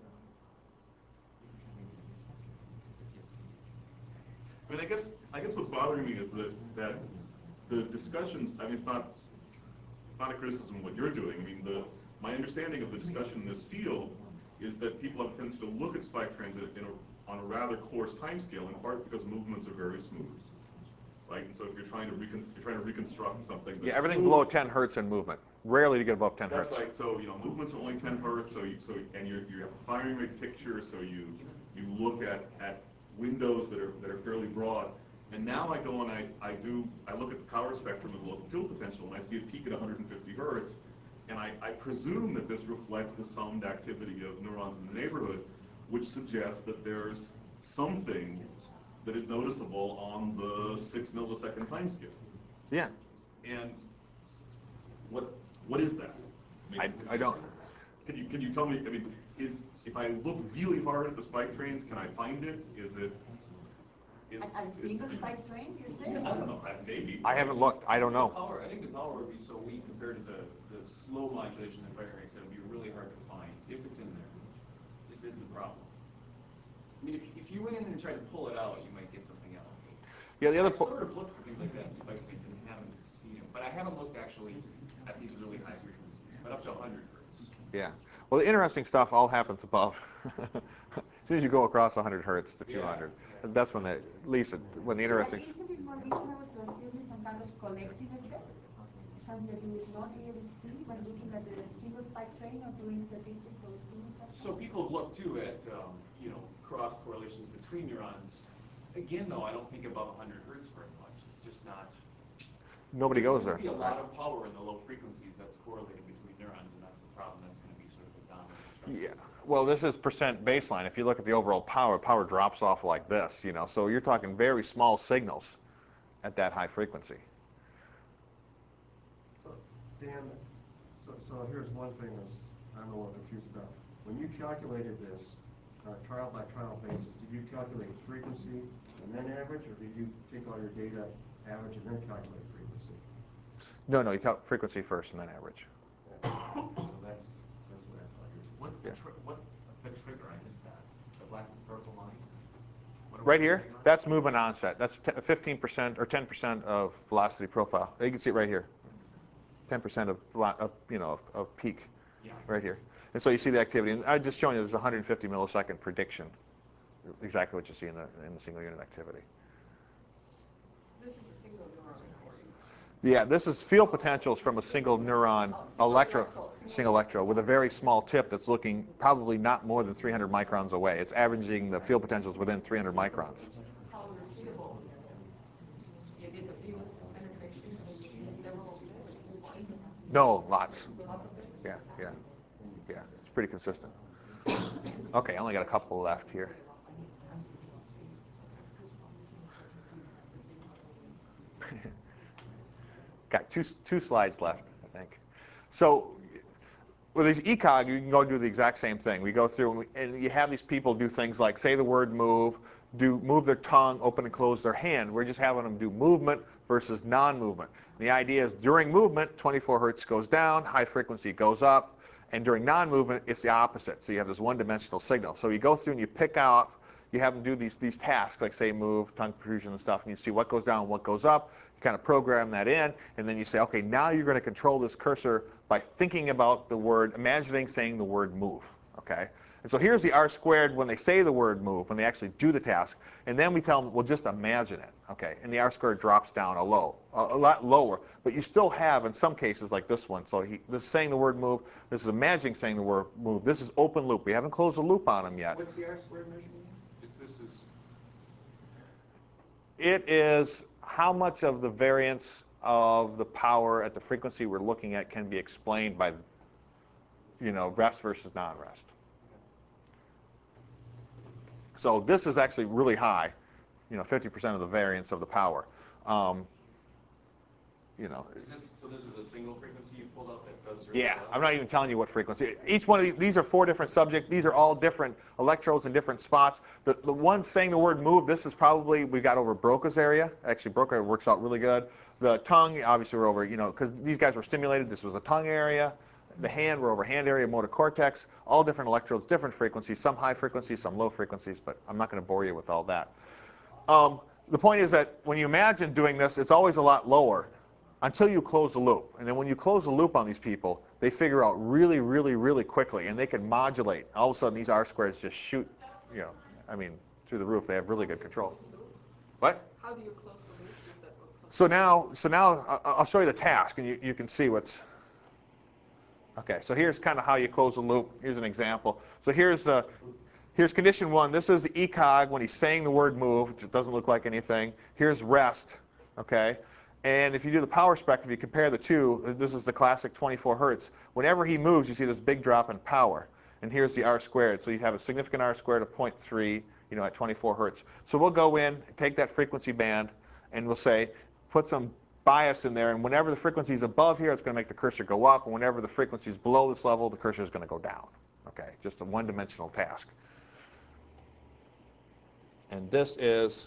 D: I mean, I guess I guess what's bothering me is that that the discussions. I mean, it's not it's not a criticism of what you're doing. I mean, the my understanding of the discussion in this field is that people have a tendency to look at spike transit in a, on a rather coarse timescale, in part because movements are very smooth, right? And so if you're trying to recon, you're trying to reconstruct something. That's
A: Yeah, everything
D: smooth,
A: below ten hertz in movement. Rarely to get above ten
D: That's
A: hertz.
D: right. So you know, movements are only ten hertz. So you so and you you have a firing rate picture. So you you look at at windows that are that are fairly broad. And now I go and I I do I look at the power spectrum of the local field potential, and I see it peak at one hundred fifty hertz. And I, I presume that this reflects the summed activity of neurons in the neighborhood, which suggests that there's something that is noticeable on the six millisecond time scale.
A: Yeah.
D: And what what is that? I, mean,
A: I, I don't.
D: Can you can you tell me? I mean, is if I look really hard at the spike trains, can I find it? Is it? Is,
B: A a single spike train, you're saying?
D: I don't know. Maybe.
A: I haven't looked. I don't know.
F: Power, I think the power would be so weak compared to the, the slow modulation and firing rates that it would be really hard to find if it's in there. This is the problem. I mean, if, if you went in and tried to pull it out, you might get something else.
A: Yeah, the other.
F: I've sort of looked for things like that in spike trains and haven't seen them, but I haven't looked actually at these really high frequencies, but up to one hundred hertz.
A: Yeah. Well, the interesting stuff all happens above. As soon as you go across one hundred hertz to two hundred,
F: Yeah.
A: that's when the at least when the interesting.
B: But isn't it more reasonable to assume it's some kind of collective effect? Something that you would not really see when looking at the single spike train or doing statistics or single spike
F: So people have looked too at, um, you know, cross correlations between neurons. Again, though, I don't think above one hundred hertz very much. It's just not.
A: Nobody goes there.
F: There'll be a lot of power in the low frequencies that's correlated between neurons, and that's the problem. That's going to be sort of the dominant structure.
A: Yeah. Well, this is percent baseline. If you look at the overall power, power drops off like this, you know. So you're talking very small signals at that high frequency.
C: So, Dan, so, so here's one thing that's I'm a little confused about. When you calculated this on a trial-by-trial basis, did you calculate frequency and then average, or did you take all your data, average, and then calculate frequency?
A: No, no, you count frequency first and then average.
C: So that's that's what I thought you were.
F: What's the
A: Yeah.
F: tr what's the trigger? I missed that. The black and purple line. What are we
A: Right here,
F: setting on?
A: that's movement onset. That's fifteen percent or ten percent of velocity profile. You can see it right here. ten percent of, of you know of, of peak,
F: Yeah.
A: right here. And so you see the activity. And I'm just showing you there's one hundred fifty millisecond prediction. Exactly what you see in the in the single unit activity.
I: This is a single neuron recording.
A: Yeah, this is field potentials from a single neuron electro, single electro with a very small tip that's looking probably not more than three hundred microns away. It's averaging the field potentials within three hundred microns.
I: How repeatable? You did the field penetration, and you see several of this, or just once?
A: No, lots.
I: Lots of this?
A: Yeah, yeah, yeah. It's pretty consistent. Okay, I only got a couple left here. Got two two slides left, I think. So with these E C O G, you can go do the exact same thing. We go through and, we, and you have these people do things like say the word move, do move their tongue, open and close their hand. We're just having them do movement versus non-movement. The idea is during movement, twenty-four hertz goes down, high frequency goes up, and during non-movement, it's the opposite. So you have this one-dimensional signal. So you go through and you pick off, you have them do these, these tasks, like say move, tongue protrusion and stuff, and you see what goes down, what goes up. You kind of program that in, and then you say, okay, now you're going to control this cursor by thinking about the word, imagining saying the word move, okay? And so here's the R squared when they say the word move, when they actually do the task, and then we tell them, well, just imagine it, okay? And the R squared drops down a low, a, a lot lower, but you still have, in some cases, like this one, so he, this is saying the word move, this is imagining saying the word move, this is open loop. We haven't closed the loop on them yet.
F: What's the R squared measurement? If this is.
A: It is how much of the variance of the power at the frequency we're looking at can be explained by, you know, rest versus non-rest. So this is actually really high, you know, fifty percent of the variance of the power. Um, you know.
G: Is this, so this is a single frequency you pulled up that goes through?
A: Yeah, I'm not even telling you what frequency. Each one of these, these are four different subjects. These are all different electrodes in different spots. The, the one saying the word move, this is probably, we got over Broca's area. Actually, Broca works out really good. The tongue, obviously we're over, you know, because these guys were stimulated. This was a tongue area. The hand, we're over hand area, motor cortex, all different electrodes, different frequencies, some high frequencies, some low frequencies, but I'm not going to bore you with all that. Um, the point is that when you imagine doing this, it's always a lot lower until you close the loop. And then when you close the loop on these people, they figure out really, really, really quickly, and they can modulate. All of a sudden, these R squares just shoot, you know, I mean, through the roof. They have really good control. What?
I: How do you close the loop? You said what close
A: So now, so now I- I'll show you the task, and you, you can see what's. Okay, so here's kind of how you close the loop. Here's an example. So here's the, here's condition one. This is the E C O G when he's saying the word move. It doesn't look like anything. Here's rest, okay? And if you do the power spectrum, if you compare the two, this is the classic twenty-four hertz. Whenever he moves, you see this big drop in power. And here's the R squared. So you have a significant R squared of zero point three, you know, at twenty-four hertz. So we'll go in, take that frequency band, and we'll say, put some bias in there, and whenever the frequency is above here, it's going to make the cursor go up, and whenever the frequency is below this level, the cursor is going to go down. Okay, just a one-dimensional task. And this is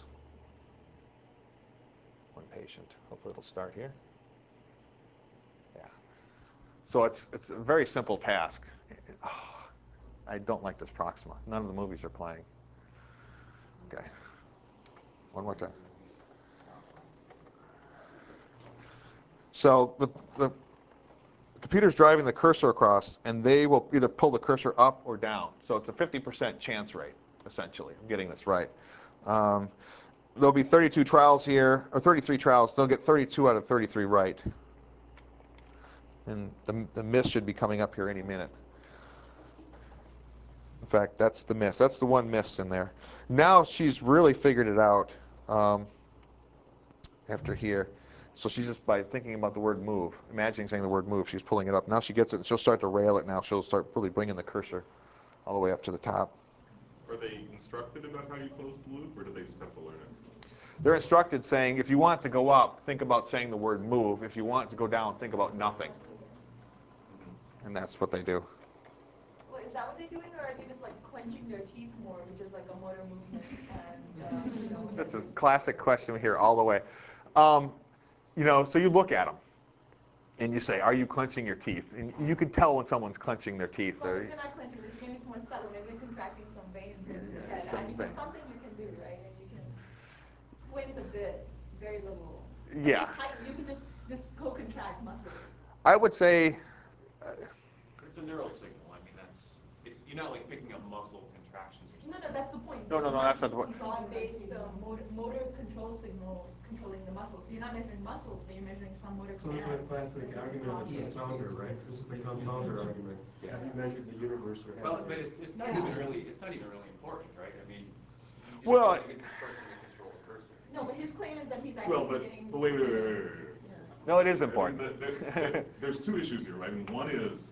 A: one patient. Hopefully it'll start here. Yeah. So it's it's a very simple task. Oh, I don't like this Proxima. None of the movies are playing. Okay. One more time. So the, the computer's driving the cursor across, and they will either pull the cursor up or down. So it's a fifty percent chance rate, essentially. I'm getting this right. Um, there'll be thirty-two trials here, or thirty-three trials. They'll get thirty-two out of thirty-three right. And the, the miss should be coming up here any minute. In fact, that's the miss. That's the one miss in there. Now she's really figured it out um, after here. So she's just, by thinking about the word move, imagining saying the word move, she's pulling it up. Now she gets it, and she'll start to rail it now. She'll start really bringing the cursor all the way up to the top.
D: Are they instructed about how you close the loop, or do they just have to learn it?
A: They're instructed saying, if you want it to go up, think about saying the word move. If you want it to go down, think about nothing. And that's what they do.
J: Well, is that what they're doing, or are they just like clenching their teeth more, which is like a motor movement? And uh, you know,
A: That's a classic question we hear all the way. Um, you know, so you look at them, and you say, are you clenching your teeth? And you can tell when someone's clenching their teeth.
J: So
A: They're,
J: they're not clenching this. Maybe it's more subtle. Maybe they're contracting some veins in
A: Yeah,
J: the head.
A: some
J: I mean,
A: vein.
J: it's something you can do, right? And you can squint a bit, very little.
A: Yeah.
J: Just tighten. You can just just co-contract muscles.
A: I would say, uh,
F: It's a neural signal. I mean, that's, it's, you're not like picking up muscle contractions or
J: No,
F: something.
J: no, that's the point.
A: No, no, no, that's not the point.
J: Broad-based uh, motor, motor control signal controlling the muscles. So you're not measuring muscles, but you're measuring some motor
C: So it's a
J: command.
C: classic
J: This is
C: argument of
J: broad-based.
C: confounder, right? This is the confounder argument. Have you measured the universe or
F: Well,
C: have
F: but
C: you?
F: it's, it's not
J: Yeah.
F: even really, it's not even really important, right? I mean, you just
A: Well,
F: want to get this person to control the cursor.
J: No, but his claim is that he's
D: Well,
J: actually
D: but,
J: getting.
D: but wait, wait, wait, wait, wait, wait.
A: no, it is
D: I mean,
A: important.
D: the- the- the- There's two issues here, right? I mean, one is,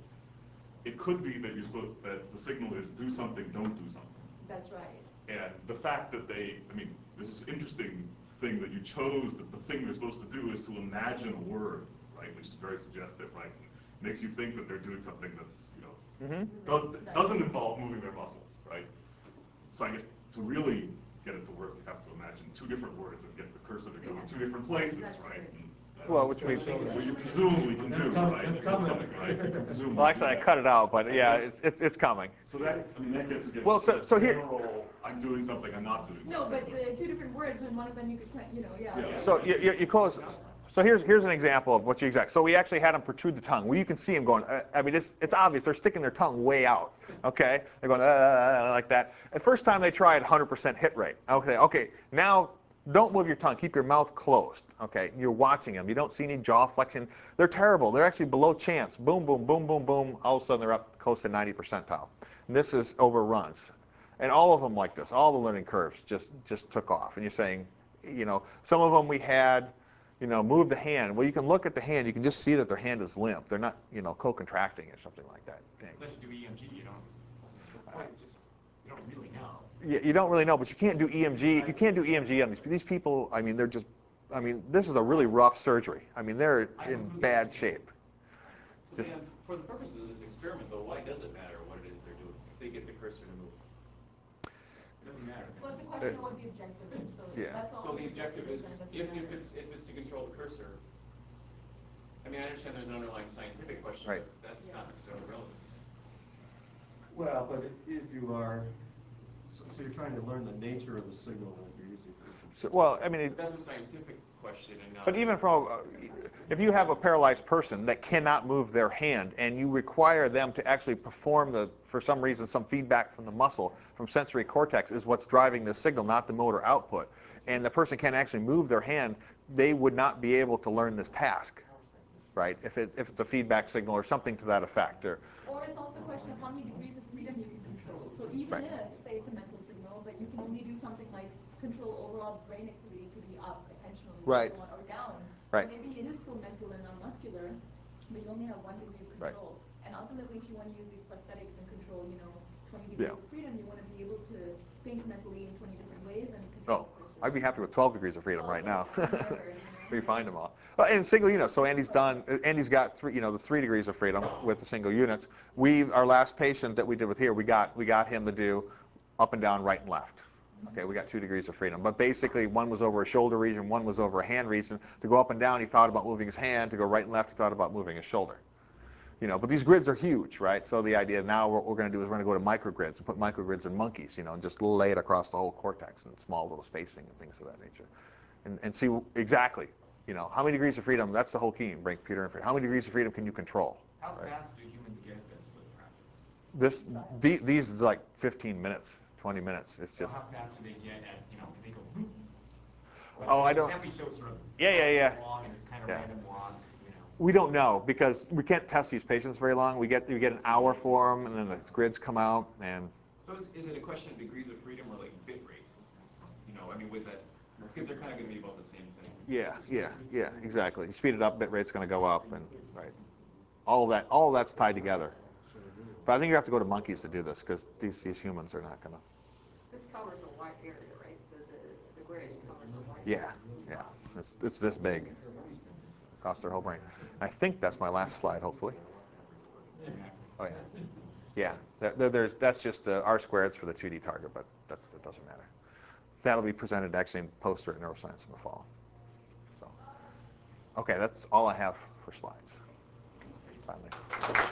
D: it could be that you're supposed, that the signal is do something, don't do something.
J: That's right.
D: And the fact that they, I mean, this is interesting thing that you chose that the thing you're supposed to do is to imagine a word, right? Which is very suggestive, right? Makes you think that they're doing something that's, you know,
A: Mm-hmm.
D: does, doesn't involve moving their muscles, right? So I guess to really get it to work, you have to imagine two different words and get the cursor to go in two different places, right? And that-
A: Well, which means,
D: Well, you presumably can do,
C: That's coming,
D: right?
C: that's
D: It's
C: coming.
D: right? You can presumably
A: well, actually,
D: do
A: I
D: that.
A: cut it out, but yeah, it's, it's, it's coming.
D: So that, I mean, that gets against
A: Well, so-
D: the
A: so here-
D: general, I'm doing something, I'm not doing
J: No,
D: something.
J: but uh, two different words, and one of them you could, cla- you know, yeah.
D: Yeah.
A: So you, you, you close. So here's here's an example of what you exact. So we actually had them protrude the tongue. Well, you can see them going. Uh, I mean, it's it's obvious. They're sticking their tongue way out. Okay, they're going uh, like that. The first time they tried, one hundred percent hit rate. Okay, okay. Now don't move your tongue. Keep your mouth closed. Okay, you're watching them. You don't see any jaw flexion. They're terrible. They're actually below chance. Boom, boom, boom, boom, boom. All of a sudden they're up close to ninety percentile. And this is overruns. And all of them like this. All the learning curves just just took off. And you're saying, you know, some of them we had, you know, move the hand. Well, you can look at the hand. You can just see that their hand is limp. They're not, you know, co-contracting or something like that. Dang.
F: Unless you do E M G, you don't, the point is just, you don't really know.
A: You, you don't really know, but you can't do E M G. You can't do E M G on these. These people, I mean, they're just I mean, this is a really rough surgery. I mean, they're
F: I
A: in
F: completely
A: bad
F: understand.
A: shape.
F: So
A: Just-
F: Dan, for the purposes of this experiment, though, why does it matter what it is they're doing if they get the cursor to move? It doesn't matter.
J: Well, it's a question of what the objective is, so
A: Yeah.
J: that's all.
F: So the objective is,
J: then it
F: if,
J: doesn't
F: if
J: matter.
F: it's, if it's to control the cursor, I mean, I understand there's an underlying scientific question,
A: Right.
F: but that's not necessarily relevant.
C: Well, but if, if you are, so, so you're trying to learn the nature of the signal that you're using for the
A: So, well, I mean, it,
F: But that's a scientific question and not.
A: but even from, a, if you have a paralyzed person that cannot move their hand and you require them to actually perform the, for some reason, some feedback from the muscle, from sensory cortex is what's driving the signal, not the motor output. And the person can't actually move their hand, they would not be able to learn this task, right? If, it, if it's a feedback signal or something to that effect. Or,
J: Or it's also a question of how many degrees of freedom you can control. So even
A: Right.
J: if, say it's a mental signal, but you can only do something like control overall brain activity to be up attentionally,
A: Right.
J: so on, or down.
A: Right.
J: So maybe it is still mental and non-muscular, but you only have one degree of
A: Right.
J: control. And ultimately, if you want to use these prosthetics and control, you know, twenty degrees
A: Yeah.
J: of freedom, you want to be able to think mentally in twenty different ways and
A: oh,
J: control. cursor.
A: I'd be happy with twelve degrees of freedom
J: Well,
A: right now.
J: yeah, whatever, you know.
A: We find them all. Well, and single units. So Andy's done. Andy's got three. You know, the three degrees of freedom with the single units. We, our last patient that we did with here, we got we got him to do up and down, right and left. Okay, we got two degrees of freedom. But basically, one was over a shoulder region, one was over a hand region. To go up and down, he thought about moving his hand. To go right and left, he thought about moving his shoulder. You know, but these grids are huge, right? So the idea now, what we're going to do is we're going to go to microgrids and put microgrids in monkeys, you know, and just lay it across the whole cortex and small little spacing and things of that nature, and, and see exactly, you know, how many degrees of freedom. That's the whole key in brain computer interface. How many degrees of freedom can you control?
F: How
A: Right?
F: fast do humans get at this with practice?
A: This, the, these is like fifteen minutes, twenty minutes. It's
F: So
A: just.
F: how fast do they get at, you know, can they go boop? Or
A: Oh,
F: the
A: I don't-
F: example you showed sort of
A: Yeah, yeah, yeah.
F: long and this kind of
A: Yeah.
F: random walk, you know.
A: We don't know because we can't test these patients very long. We get we get an hour for them, and then the grids come out, and
F: So is, is it a question of degrees of freedom or like bit rate? You know, I mean, was that, because they're kind of going to be about the same thing.
A: yeah, yeah, yeah, exactly. You speed it up, bit rate's going to go up, and right, all of that, all of that's tied together. But I think you have to go to monkeys to do this because these these humans are not going to.
I: This covers a wide area, right? The, the, the grid covers a wide
A: Yeah,
I: area.
A: yeah, it's it's this big across their whole brain. I think that's my last slide. Hopefully. Oh yeah, yeah. There, there- there's that's just the R squared. It's for the two D target, but that's that doesn't matter. That'll be presented actually in poster at Neuroscience in the fall. So, okay, that's all I have for slides. Finally.